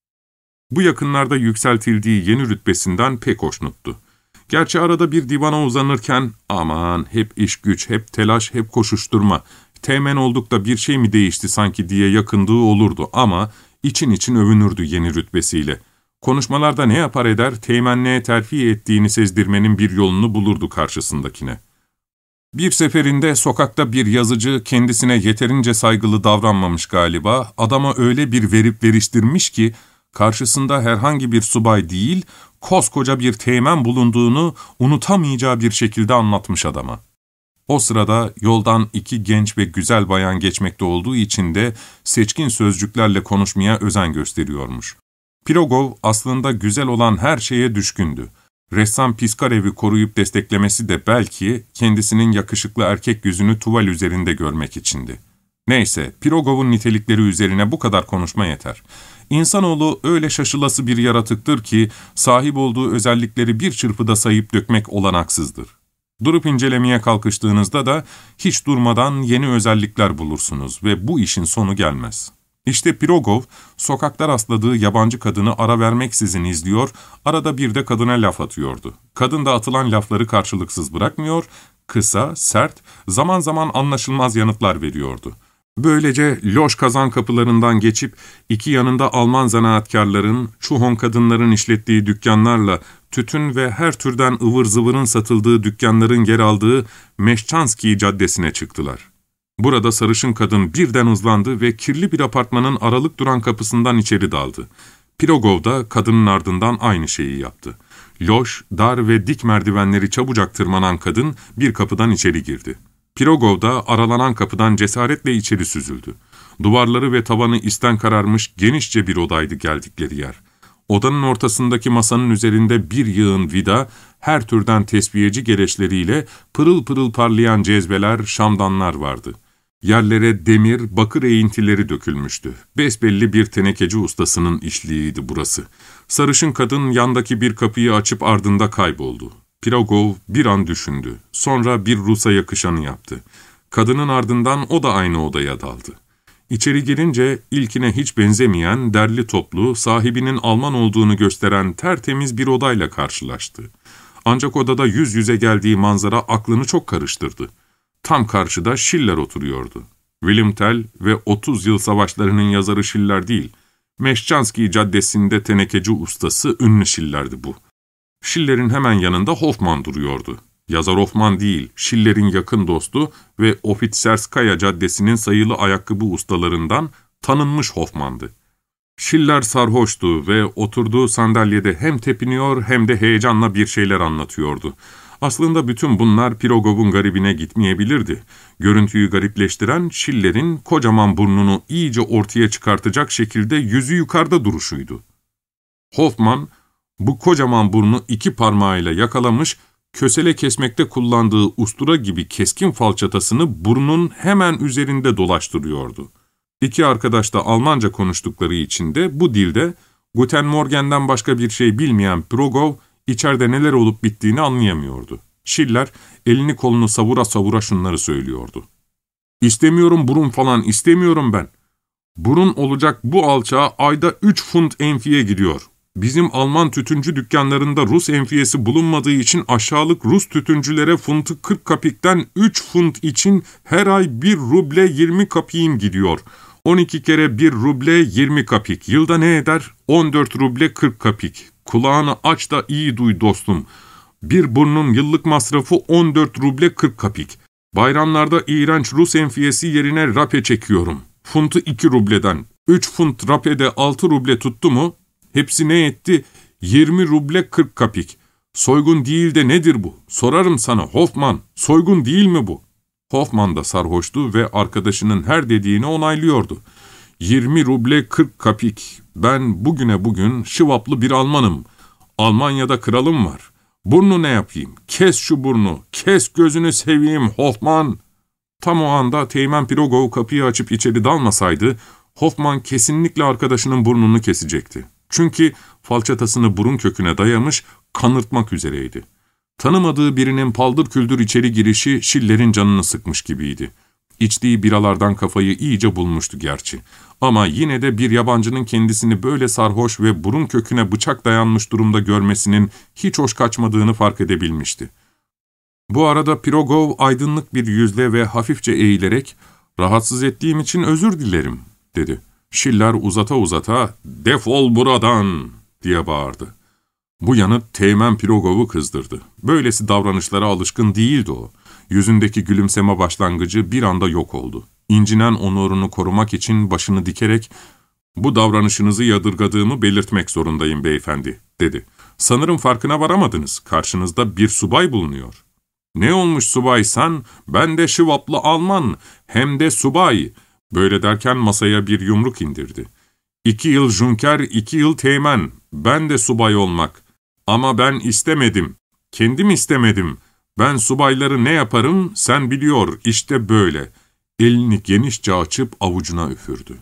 Bu yakınlarda yükseltildiği yeni rütbesinden pek hoşnuttu. Gerçi arada bir divana uzanırken, aman hep iş güç, hep telaş, hep koşuşturma, teğmen olduk da bir şey mi değişti sanki diye yakındığı olurdu ama için övünürdü yeni rütbesiyle. Konuşmalarda ne yapar eder, teğmenliğe terfi ettiğini sezdirmenin bir yolunu bulurdu karşısındakine. Bir seferinde sokakta bir yazıcı kendisine yeterince saygılı davranmamış galiba, adama öyle bir verip veriştirmiş ki, karşısında herhangi bir subay değil, koskoca bir teğmen bulunduğunu unutamayacağı bir şekilde anlatmış adama. O sırada yoldan 2 genç ve güzel bayan geçmekte olduğu için de seçkin sözcüklerle konuşmaya özen gösteriyormuş. Pirogov aslında güzel olan her şeye düşkündü. Ressam Piskarev'i koruyup desteklemesi de belki kendisinin yakışıklı erkek yüzünü tuval üzerinde görmek içindi. Neyse, Pirogov'un nitelikleri üzerine bu kadar konuşma yeter. İnsanoğlu öyle şaşılası bir yaratıktır ki sahip olduğu özellikleri bir çırpıda sayıp dökmek olanaksızdır. Durup incelemeye kalkıştığınızda da hiç durmadan yeni özellikler bulursunuz ve bu işin sonu gelmez. İşte Pirogov, sokakta rastladığı yabancı kadını ara vermeksizin izliyor, arada bir de kadına laf atıyordu. Kadın da atılan lafları karşılıksız bırakmıyor, kısa, sert, zaman zaman anlaşılmaz yanıtlar veriyordu. Böylece loş kazan kapılarından geçip iki yanında Alman zanaatkarların, Çuhon kadınların işlettiği dükkanlarla tütün ve her türden ıvır zıvırın satıldığı dükkanların yer aldığı Meşçanski Caddesi'ne çıktılar. Burada sarışın kadın birden hızlandı ve kirli bir apartmanın aralık duran kapısından içeri daldı. Pirogov da kadının ardından aynı şeyi yaptı. Loş, dar ve dik merdivenleri çabucak tırmanan kadın bir kapıdan içeri girdi. Pirogov da aralanan kapıdan cesaretle içeri süzüldü. Duvarları ve tavanı isten kararmış genişçe bir odaydı geldikleri yer. Odanın ortasındaki masanın üzerinde bir yığın vida, her türden tesbiheci gereçleriyle pırıl pırıl parlayan cezveler, şamdanlar vardı. Yerlere demir, bakır eğintileri dökülmüştü. Besbelli bir tenekeci ustasının işliğiydi burası. Sarışın kadın yandaki bir kapıyı açıp ardında kayboldu. Pirogov bir an düşündü. Sonra bir Rus'a yakışanı yaptı. Kadının ardından o da aynı odaya daldı. İçeri girince ilkine hiç benzemeyen, derli toplu, sahibinin Alman olduğunu gösteren tertemiz bir odayla karşılaştı. Ancak odada yüz yüze geldiği manzara aklını çok karıştırdı. Tam karşıda Schiller oturuyordu. Wilhelm Tell ve 30 Yıl Savaşları'nın yazarı Schiller değil, Meşçanski Caddesi'nde tenekeci ustası ünlü Schiller'di bu. Schiller'in hemen yanında Hoffmann duruyordu. Yazar Hoffmann değil, Schiller'in yakın dostu ve Ofitserskaya Caddesi'nin sayılı ayakkabı ustalarından tanınmış Hoffmann'dı. Schiller sarhoştu ve oturduğu sandalyede hem tepiniyor hem de heyecanla bir şeyler anlatıyordu. Aslında bütün bunlar Pirogov'un garibine gitmeyebilirdi. Görüntüyü garipleştiren Schiller'in kocaman burnunu iyice ortaya çıkartacak şekilde yüzü yukarıda duruşuydu. Hoffmann, bu kocaman burnu 2 parmağıyla yakalamış, kösele kesmekte kullandığı ustura gibi keskin falçatasını burnun hemen üzerinde dolaştırıyordu. İki arkadaş da Almanca konuştukları için de bu dilde Guten Morgen'den başka bir şey bilmeyen Pirogov, içeride neler olup bittiğini anlayamıyordu. Schiller elini kolunu savura savura şunları söylüyordu. "İstemiyorum burun falan, istemiyorum ben. Burun olacak bu alçağa ayda 3 funt enfiye gidiyor. Bizim Alman tütüncü dükkanlarında Rus enfiyesi bulunmadığı için aşağılık Rus tütüncülere funtu 40 kapikten 3 funt için her ay 1 ruble 20 kapiğin gidiyor. 12 kere 1 ruble 20 kapik. Yılda ne eder? 14 ruble 40 kapik. Kulağını aç da iyi duy dostum. Bir burnun yıllık masrafı 14 ruble 40 kapik. Bayramlarda iğrenç Rus enfiyesi yerine rape çekiyorum. Funtu 2 rubleden. 3 funt rapede 6 ruble tuttu mu? Hepsi ne etti? 20 ruble 40 kapik. Soygun değil de nedir bu? Sorarım sana Hoffmann, soygun değil mi bu?" Hoffmann da sarhoştu ve arkadaşının her dediğini onaylıyordu. 20 ruble 40 kapik. Ben bugün şıvaplı bir Almanım. Almanya'da kralım var. Burnu ne yapayım? Kes şu burnu, kes gözünü seveyim Hoffmann. Tam o anda Teğmen Pirogov kapıyı açıp içeri dalmasaydı, Hoffmann kesinlikle arkadaşının burnunu kesecekti. Çünkü falçatasını burun köküne dayamış, kanırtmak üzereydi. Tanımadığı birinin paldır küldür içeri girişi Schiller'in canını sıkmış gibiydi. İçtiği biralardan kafayı iyice bulmuştu gerçi. Ama yine de bir yabancının kendisini böyle sarhoş ve burun köküne bıçak dayanmış durumda görmesinin hiç hoş kaçmadığını fark edebilmişti. Bu arada Pirogov aydınlık bir yüzle ve hafifçe eğilerek "Rahatsız ettiğim için özür dilerim," dedi. Schiller uzata uzata "Defol buradan!" diye bağırdı. Bu yanıt Teğmen Pirogov'u kızdırdı. Böylesi davranışlara alışkın değildi o. Yüzündeki gülümseme başlangıcı bir anda yok oldu. İncinen onurunu korumak için başını dikerek "Bu davranışınızı yadırgadığımı belirtmek zorundayım beyefendi," dedi. "Sanırım farkına varamadınız. Karşınızda bir subay bulunuyor." "Ne olmuş subaysan? Ben de şıvaplı Alman, hem de subay." Böyle derken masaya bir yumruk indirdi. 2 yıl Junker, 2 yıl Teğmen. Ben de subay olmak. Ama ben istemedim. Kendim istemedim. Ben subayları ne yaparım sen biliyor, işte böyle. Elini genişçe açıp avucuna üfürdü.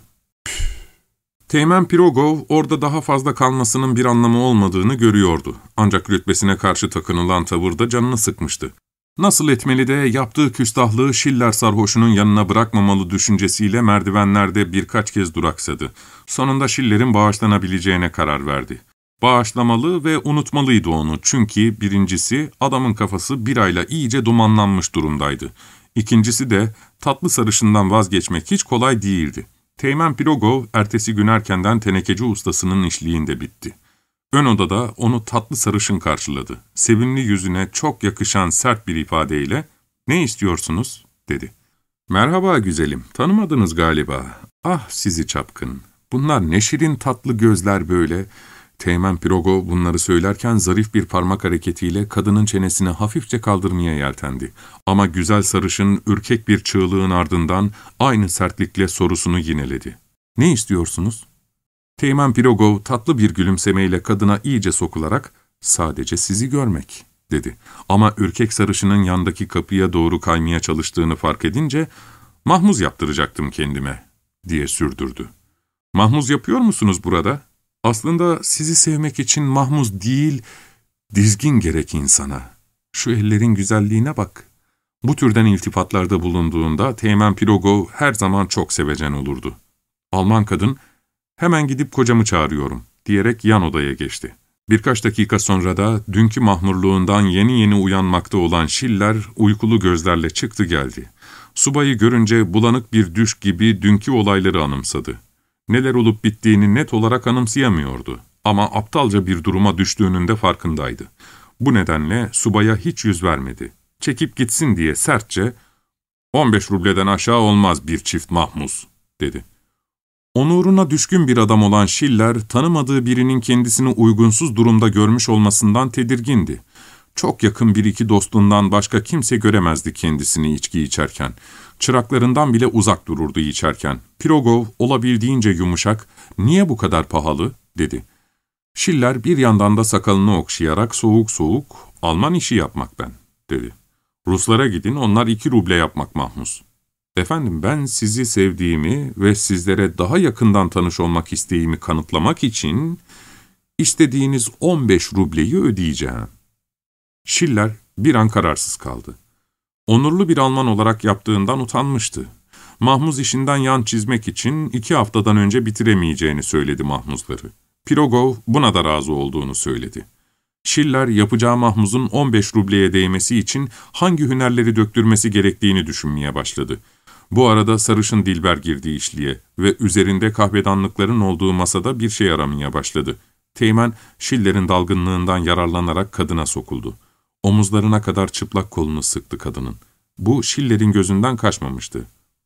Teğmen Pirogov orada daha fazla kalmasının bir anlamı olmadığını görüyordu. Ancak rütbesine karşı takınılan tavırda canını sıkmıştı. Nasıl etmeli de yaptığı küstahlığı Schiller sarhoşunun yanına bırakmamalı düşüncesiyle merdivenlerde birkaç kez duraksadı. Sonunda Schiller'in bağışlanabileceğine karar verdi. Bağışlamalı ve unutmalıydı onu çünkü birincisi adamın kafası birayla iyice dumanlanmış durumdaydı. İkincisi de tatlı sarışından vazgeçmek hiç kolay değildi. Teğmen Pirogov ertesi gün erkenden tenekeci ustasının işliğinde bitti. Ön odada onu tatlı sarışın karşıladı. Sevimli yüzüne çok yakışan sert bir ifadeyle "Ne istiyorsunuz?" dedi. "Merhaba güzelim, tanımadınız galiba. Ah sizi çapkın. Bunlar ne şirin tatlı gözler böyle." Teğmen Pirogov bunları söylerken zarif bir parmak hareketiyle kadının çenesini hafifçe kaldırmaya yeltendi. Ama güzel sarışın ürkek bir çığlığın ardından aynı sertlikle sorusunu yineledi. "Ne istiyorsunuz?" Teğmen Pirogov tatlı bir gülümsemeyle kadına iyice sokularak "Sadece sizi görmek," dedi. Ama ürkek sarışının yandaki kapıya doğru kaymaya çalıştığını fark edince "Mahmuz yaptıracaktım kendime," diye sürdürdü. "Mahmuz yapıyor musunuz burada? Aslında sizi sevmek için mahmuz değil, dizgin gerek insana. Şu ellerin güzelliğine bak." Bu türden iltifatlarda bulunduğunda Teğmen Pirogov her zaman çok sevecen olurdu. Alman kadın "Hemen gidip kocamı çağırıyorum," diyerek yan odaya geçti. Birkaç dakika sonra da dünkü mahmurluğundan yeni yeni uyanmakta olan Schiller uykulu gözlerle çıktı geldi. Subayı görünce bulanık bir düş gibi dünkü olayları anımsadı. Neler olup bittiğini net olarak anımsayamıyordu. Ama aptalca bir duruma düştüğünün de farkındaydı. Bu nedenle subaya hiç yüz vermedi. Çekip gitsin diye sertçe, "15 rubleden aşağı olmaz bir çift mahmuz," dedi. Onuruna düşkün bir adam olan Schiller, tanımadığı birinin kendisini uygunsuz durumda görmüş olmasından tedirgindi. Çok yakın bir iki dostundan başka kimse göremezdi kendisini içki içerken. Çıraklarından bile uzak dururdu içerken. Pirogov olabildiğince yumuşak, "Niye bu kadar pahalı?" dedi. Schiller bir yandan da sakalını okşayarak soğuk soğuk, "Alman işi yapmak ben," dedi. "Ruslara gidin, onlar 2 ruble yapmak mahmuz." "Efendim, ben sizi sevdiğimi ve sizlere daha yakından tanış olmak isteğimi kanıtlamak için istediğiniz 15 rubleyi ödeyeceğim." Schiller bir an kararsız kaldı. Onurlu bir Alman olarak yaptığından utanmıştı. Mahmuz işinden yan çizmek için 2 haftadan önce bitiremeyeceğini söyledi mahmuzları. Pirogov buna da razı olduğunu söyledi. Schiller yapacağı mahmuzun 15 rubleye değmesi için hangi hünerleri döktürmesi gerektiğini düşünmeye başladı. Bu arada sarışın Dilber girdi işliğe ve üzerinde kahvedanlıkların olduğu masada bir şey aramaya başladı. Teğmen, Schiller'in dalgınlığından yararlanarak kadına sokuldu. Omuzlarına kadar çıplak kolunu sıktı kadının. Bu Schiller'in gözünden kaçmamıştı.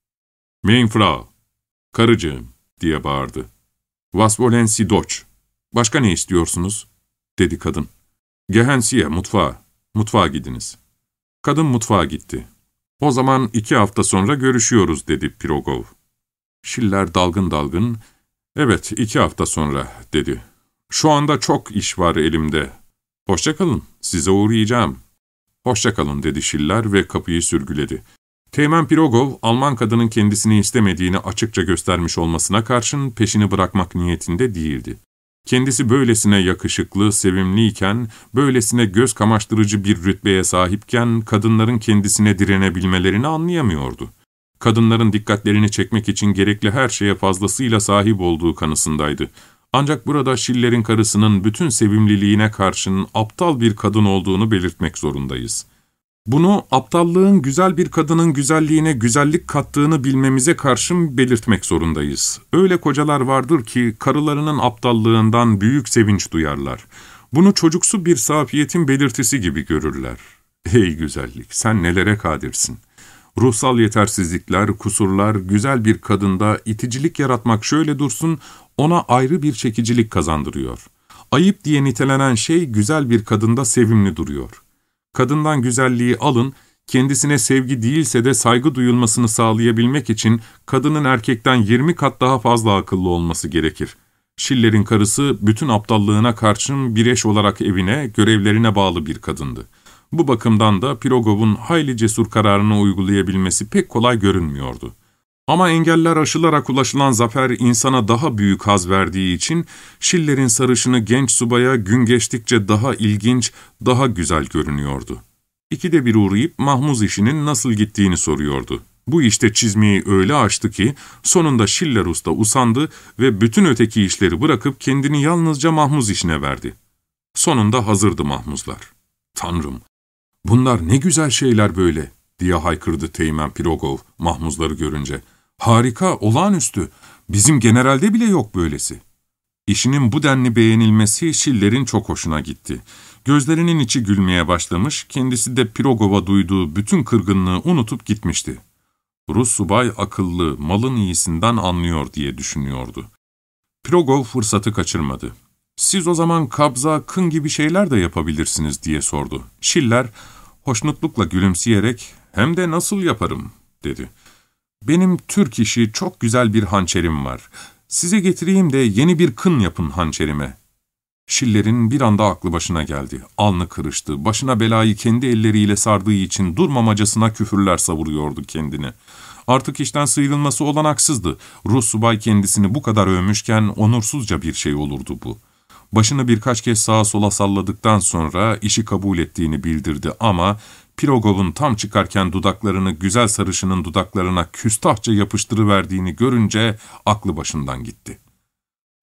"Mein Frau, karıcığım," diye bağırdı. "Was wollen Sie Deutsch? Başka ne istiyorsunuz?" dedi kadın. "Gehen Sie, mutfağa. Mutfağa gidiniz." Kadın mutfağa gitti. "O zaman 2 hafta sonra görüşüyoruz," dedi Pirogov. Schiller dalgın dalgın, "Evet, 2 hafta sonra," dedi. "Şu anda çok iş var elimde. Hoşça kalın, size uğrayacağım." "Hoşça kalın," dedi Schiller ve kapıyı sürgüledi. Teğmen Pirogov, Alman kadının kendisini istemediğini açıkça göstermiş olmasına karşın peşini bırakmak niyetinde değildi. Kendisi böylesine yakışıklı, sevimliyken, böylesine göz kamaştırıcı bir rütbeye sahipken kadınların kendisine direnebilmelerini anlayamıyordu. Kadınların dikkatlerini çekmek için gerekli her şeye fazlasıyla sahip olduğu kanısındaydı. Ancak burada Schiller'in karısının bütün sevimliliğine karşın aptal bir kadın olduğunu belirtmek zorundayız. Bunu aptallığın güzel bir kadının güzelliğine güzellik kattığını bilmemize karşın belirtmek zorundayız. Öyle kocalar vardır ki karılarının aptallığından büyük sevinç duyarlar. Bunu çocuksu bir safiyetin belirtisi gibi görürler. Ey güzellik, sen nelere kadirsin. Ruhsal yetersizlikler, kusurlar, güzel bir kadında iticilik yaratmak şöyle dursun, ona ayrı bir çekicilik kazandırıyor. Ayıp diye nitelenen şey güzel bir kadında sevimli duruyor. Kadından güzelliği alın, kendisine sevgi değilse de saygı duyulmasını sağlayabilmek için kadının erkekten 20 kat daha fazla akıllı olması gerekir. Schiller'in karısı bütün aptallığına karşın bir eş olarak evine, görevlerine bağlı bir kadındı. Bu bakımdan da Pirogov'un hayli cesur kararını uygulayabilmesi pek kolay görünmüyordu. Ama engeller aşılarak ulaşılan zafer insana daha büyük haz verdiği için Schiller'in sarışını genç subaya gün geçtikçe daha ilginç, daha güzel görünüyordu. 2'de bir uğrayıp mahmuz işinin nasıl gittiğini soruyordu. Bu işte çizmeyi öyle açtı ki sonunda Schiller usta usandı ve bütün öteki işleri bırakıp kendini yalnızca mahmuz işine verdi. Sonunda hazırdı mahmuzlar. "Tanrım, bunlar ne güzel şeyler böyle," diye haykırdı Teğmen Pirogov mahmuzları görünce. "Harika, olağanüstü. Bizim generalde bile yok böylesi." İşinin bu denli beğenilmesi Schiller'in çok hoşuna gitti. Gözlerinin içi gülmeye başlamış, kendisi de Pirogov'a duyduğu bütün kırgınlığı unutup gitmişti. Rus subay akıllı, malın iyisinden anlıyor diye düşünüyordu. Pirogov fırsatı kaçırmadı. "Siz o zaman kabza, kın gibi şeyler de yapabilirsiniz," diye sordu. Schiller, hoşnutlukla gülümseyerek, "Hem de nasıl yaparım," dedi. "Benim Türk işi çok güzel bir hançerim var. Size getireyim de yeni bir kın yapın hançerime." Schiller'in bir anda aklı başına geldi. Alnı kırıştı. Başına belayı kendi elleriyle sardığı için durmamacasına küfürler savuruyordu kendini. Artık işten sıyrılması olanaksızdı. Rus subay kendisini bu kadar övmüşken onursuzca bir şey olurdu bu. Başını birkaç kez sağa sola salladıktan sonra işi kabul ettiğini bildirdi ama Pirogov'un tam çıkarken dudaklarını güzel sarışının dudaklarına küstahça yapıştırıverdiğini görünce aklı başından gitti.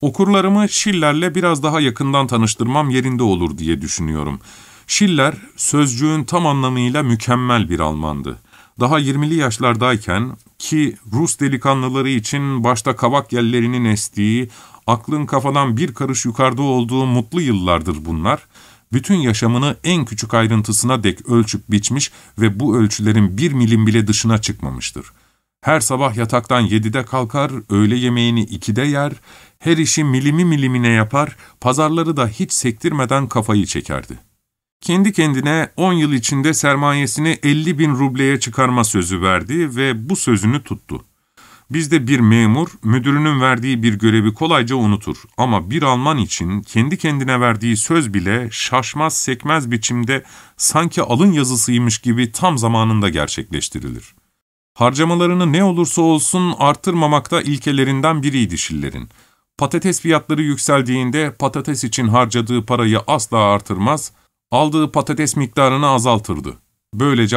Okurlarımı Schiller'le biraz daha yakından tanıştırmam yerinde olur diye düşünüyorum. Schiller, sözcüğün tam anlamıyla mükemmel bir Almandı. Daha 20'li yaşlardayken ki Rus delikanlıları için başta kavak yellerinin estiği, aklın kafadan bir karış yukarıda olduğu mutlu yıllardır bunlar, bütün yaşamını en küçük ayrıntısına dek ölçüp biçmiş ve bu ölçülerin 1 milim bile dışına çıkmamıştır. Her sabah yataktan 7'de kalkar, öğle yemeğini 2'de yer, her işi milimi milimine yapar, pazarları da hiç sektirmeden kafayı çekerdi. Kendi kendine 10 yıl içinde sermayesini 50.000 rubleye çıkarma sözü verdi ve bu sözünü tuttu. Bizde bir memur, müdürünün verdiği bir görevi kolayca unutur ama bir Alman için kendi kendine verdiği söz bile şaşmaz sekmez biçimde sanki alın yazısıymış gibi tam zamanında gerçekleştirilir. Harcamalarını ne olursa olsun artırmamakta ilkelerinden biriydi Schiller'in. Patates fiyatları yükseldiğinde patates için harcadığı parayı asla artırmaz, aldığı patates miktarını azaltırdı. Böylece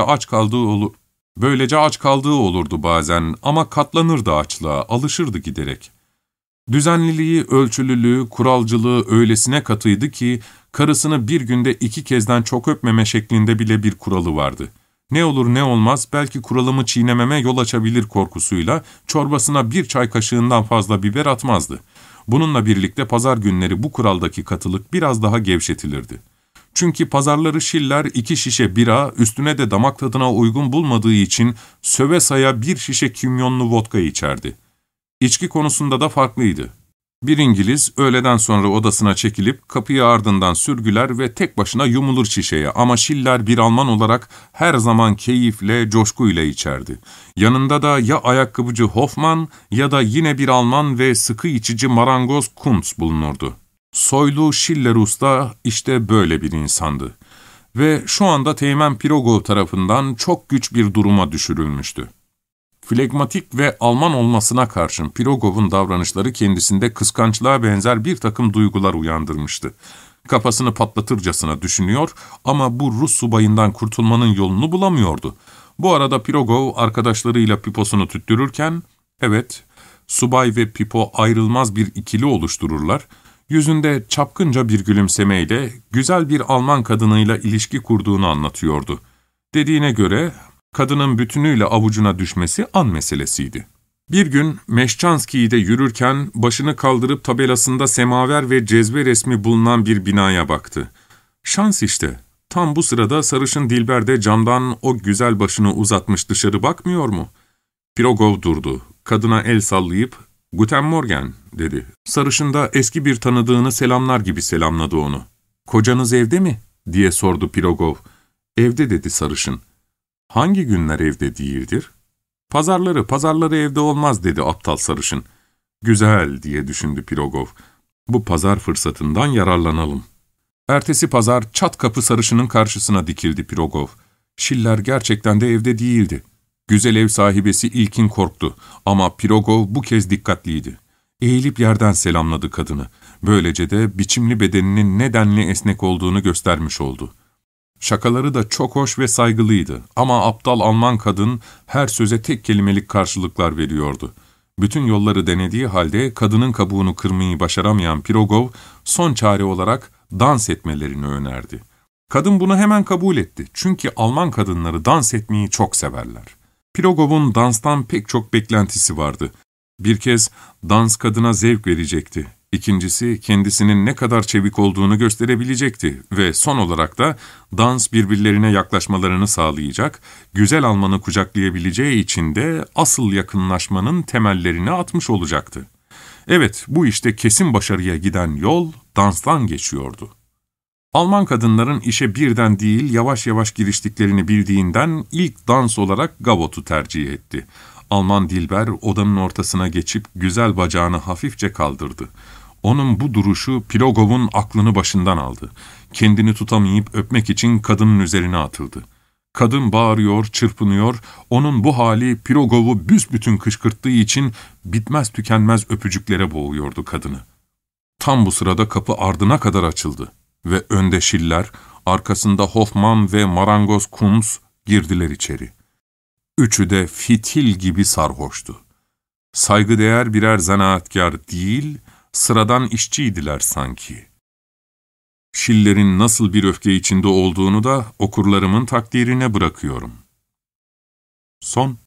aç kaldığı olurdu bazen ama katlanırdı açlığa, alışırdı giderek. Düzenliliği, ölçülülüğü, kuralcılığı öylesine katıydı ki karısını bir günde 2 kezden çok öpmeme şeklinde bile bir kuralı vardı. Ne olur ne olmaz belki kuralımı çiğnememe yol açabilir korkusuyla çorbasına 1 çay kaşığından fazla biber atmazdı. Bununla birlikte pazar günleri bu kuraldaki katılık biraz daha gevşetilirdi. Çünkü pazarları Schiller 2 şişe bira, üstüne de damak tadına uygun bulmadığı için söve saya 1 şişe kimyonlu vodka içerdi. İçki konusunda da farklıydı. Bir İngiliz öğleden sonra odasına çekilip kapıyı ardından sürgüler ve tek başına yumulur şişeye ama Schiller bir Alman olarak her zaman keyifle, coşkuyla içerdi. Yanında da ya ayakkabıcı Hoffmann ya da yine bir Alman ve sıkı içici marangoz Kuntz bulunurdu. Soylu Schiller Usta işte böyle bir insandı. Ve şu anda Teğmen Pirogov tarafından çok güç bir duruma düşürülmüştü. Flegmatik ve Alman olmasına karşın Pirogov'un davranışları kendisinde kıskançlığa benzer bir takım duygular uyandırmıştı. Kafasını patlatırcasına düşünüyor ama bu Rus subayından kurtulmanın yolunu bulamıyordu. Bu arada Pirogov arkadaşlarıyla piposunu tüttürürken, evet, subay ve pipo ayrılmaz bir ikili oluştururlar, yüzünde çapkınca bir gülümsemeyle güzel bir Alman kadınıyla ilişki kurduğunu anlatıyordu. Dediğine göre kadının bütünüyle avucuna düşmesi an meselesiydi. Bir gün Meşçanski'de yürürken başını kaldırıp tabelasında semaver ve cezve resmi bulunan bir binaya baktı. Şans işte. Tam bu sırada sarışın Dilber de camdan o güzel başını uzatmış dışarı bakmıyor mu? Pirogov durdu. Kadına el sallayıp "Guten Morgen" dedi. Sarışın da eski bir tanıdığını selamlar gibi selamladı onu. "Kocanız evde mi?" diye sordu Pirogov. "Evde" dedi sarışın. "Hangi günler evde değildir?" Pazarları evde olmaz" dedi aptal sarışın. "Güzel" diye düşündü Pirogov. "Bu pazar fırsatından yararlanalım." Ertesi pazar çat kapı sarışının karşısına dikildi Pirogov. Schiller gerçekten de evde değildi. Güzel ev sahibesi ilkin korktu ama Pirogov bu kez dikkatliydi. Eğilip yerden selamladı kadını. Böylece de biçimli bedeninin ne denli esnek olduğunu göstermiş oldu. Şakaları da çok hoş ve saygılıydı ama aptal Alman kadın her söze tek kelimelik karşılıklar veriyordu. Bütün yolları denediği halde kadının kabuğunu kırmayı başaramayan Pirogov son çare olarak dans etmelerini önerdi. Kadın bunu hemen kabul etti çünkü Alman kadınları dans etmeyi çok severler. Pirogov'un danstan pek çok beklentisi vardı. Bir kez dans kadına zevk verecekti. İkincisi kendisinin ne kadar çevik olduğunu gösterebilecekti ve son olarak da dans birbirlerine yaklaşmalarını sağlayacak, güzel Alman'ı kucaklayabileceği için de asıl yakınlaşmanın temellerini atmış olacaktı. Evet, bu işte kesin başarıya giden yol danstan geçiyordu. Alman kadınların işe birden değil yavaş yavaş giriştiklerini bildiğinden ilk dans olarak gavotu tercih etti. Alman Dilber odanın ortasına geçip güzel bacağını hafifçe kaldırdı. Onun bu duruşu Pirogov'un aklını başından aldı. Kendini tutamayıp öpmek için kadının üzerine atıldı. Kadın bağırıyor, çırpınıyor, onun bu hali Pirogov'u büsbütün kışkırttığı için bitmez tükenmez öpücüklere boğuyordu kadını. Tam bu sırada kapı ardına kadar açıldı ve önde Schiller, arkasında Hoffmann ve marangoz Kuntz girdiler içeri. Üçü de fitil gibi sarhoştu. Saygıdeğer birer zanaatkar değil, Sıradan işçiydiler sanki. Schiller'in nasıl bir öfke içinde olduğunu da okurlarımın takdirine bırakıyorum. Son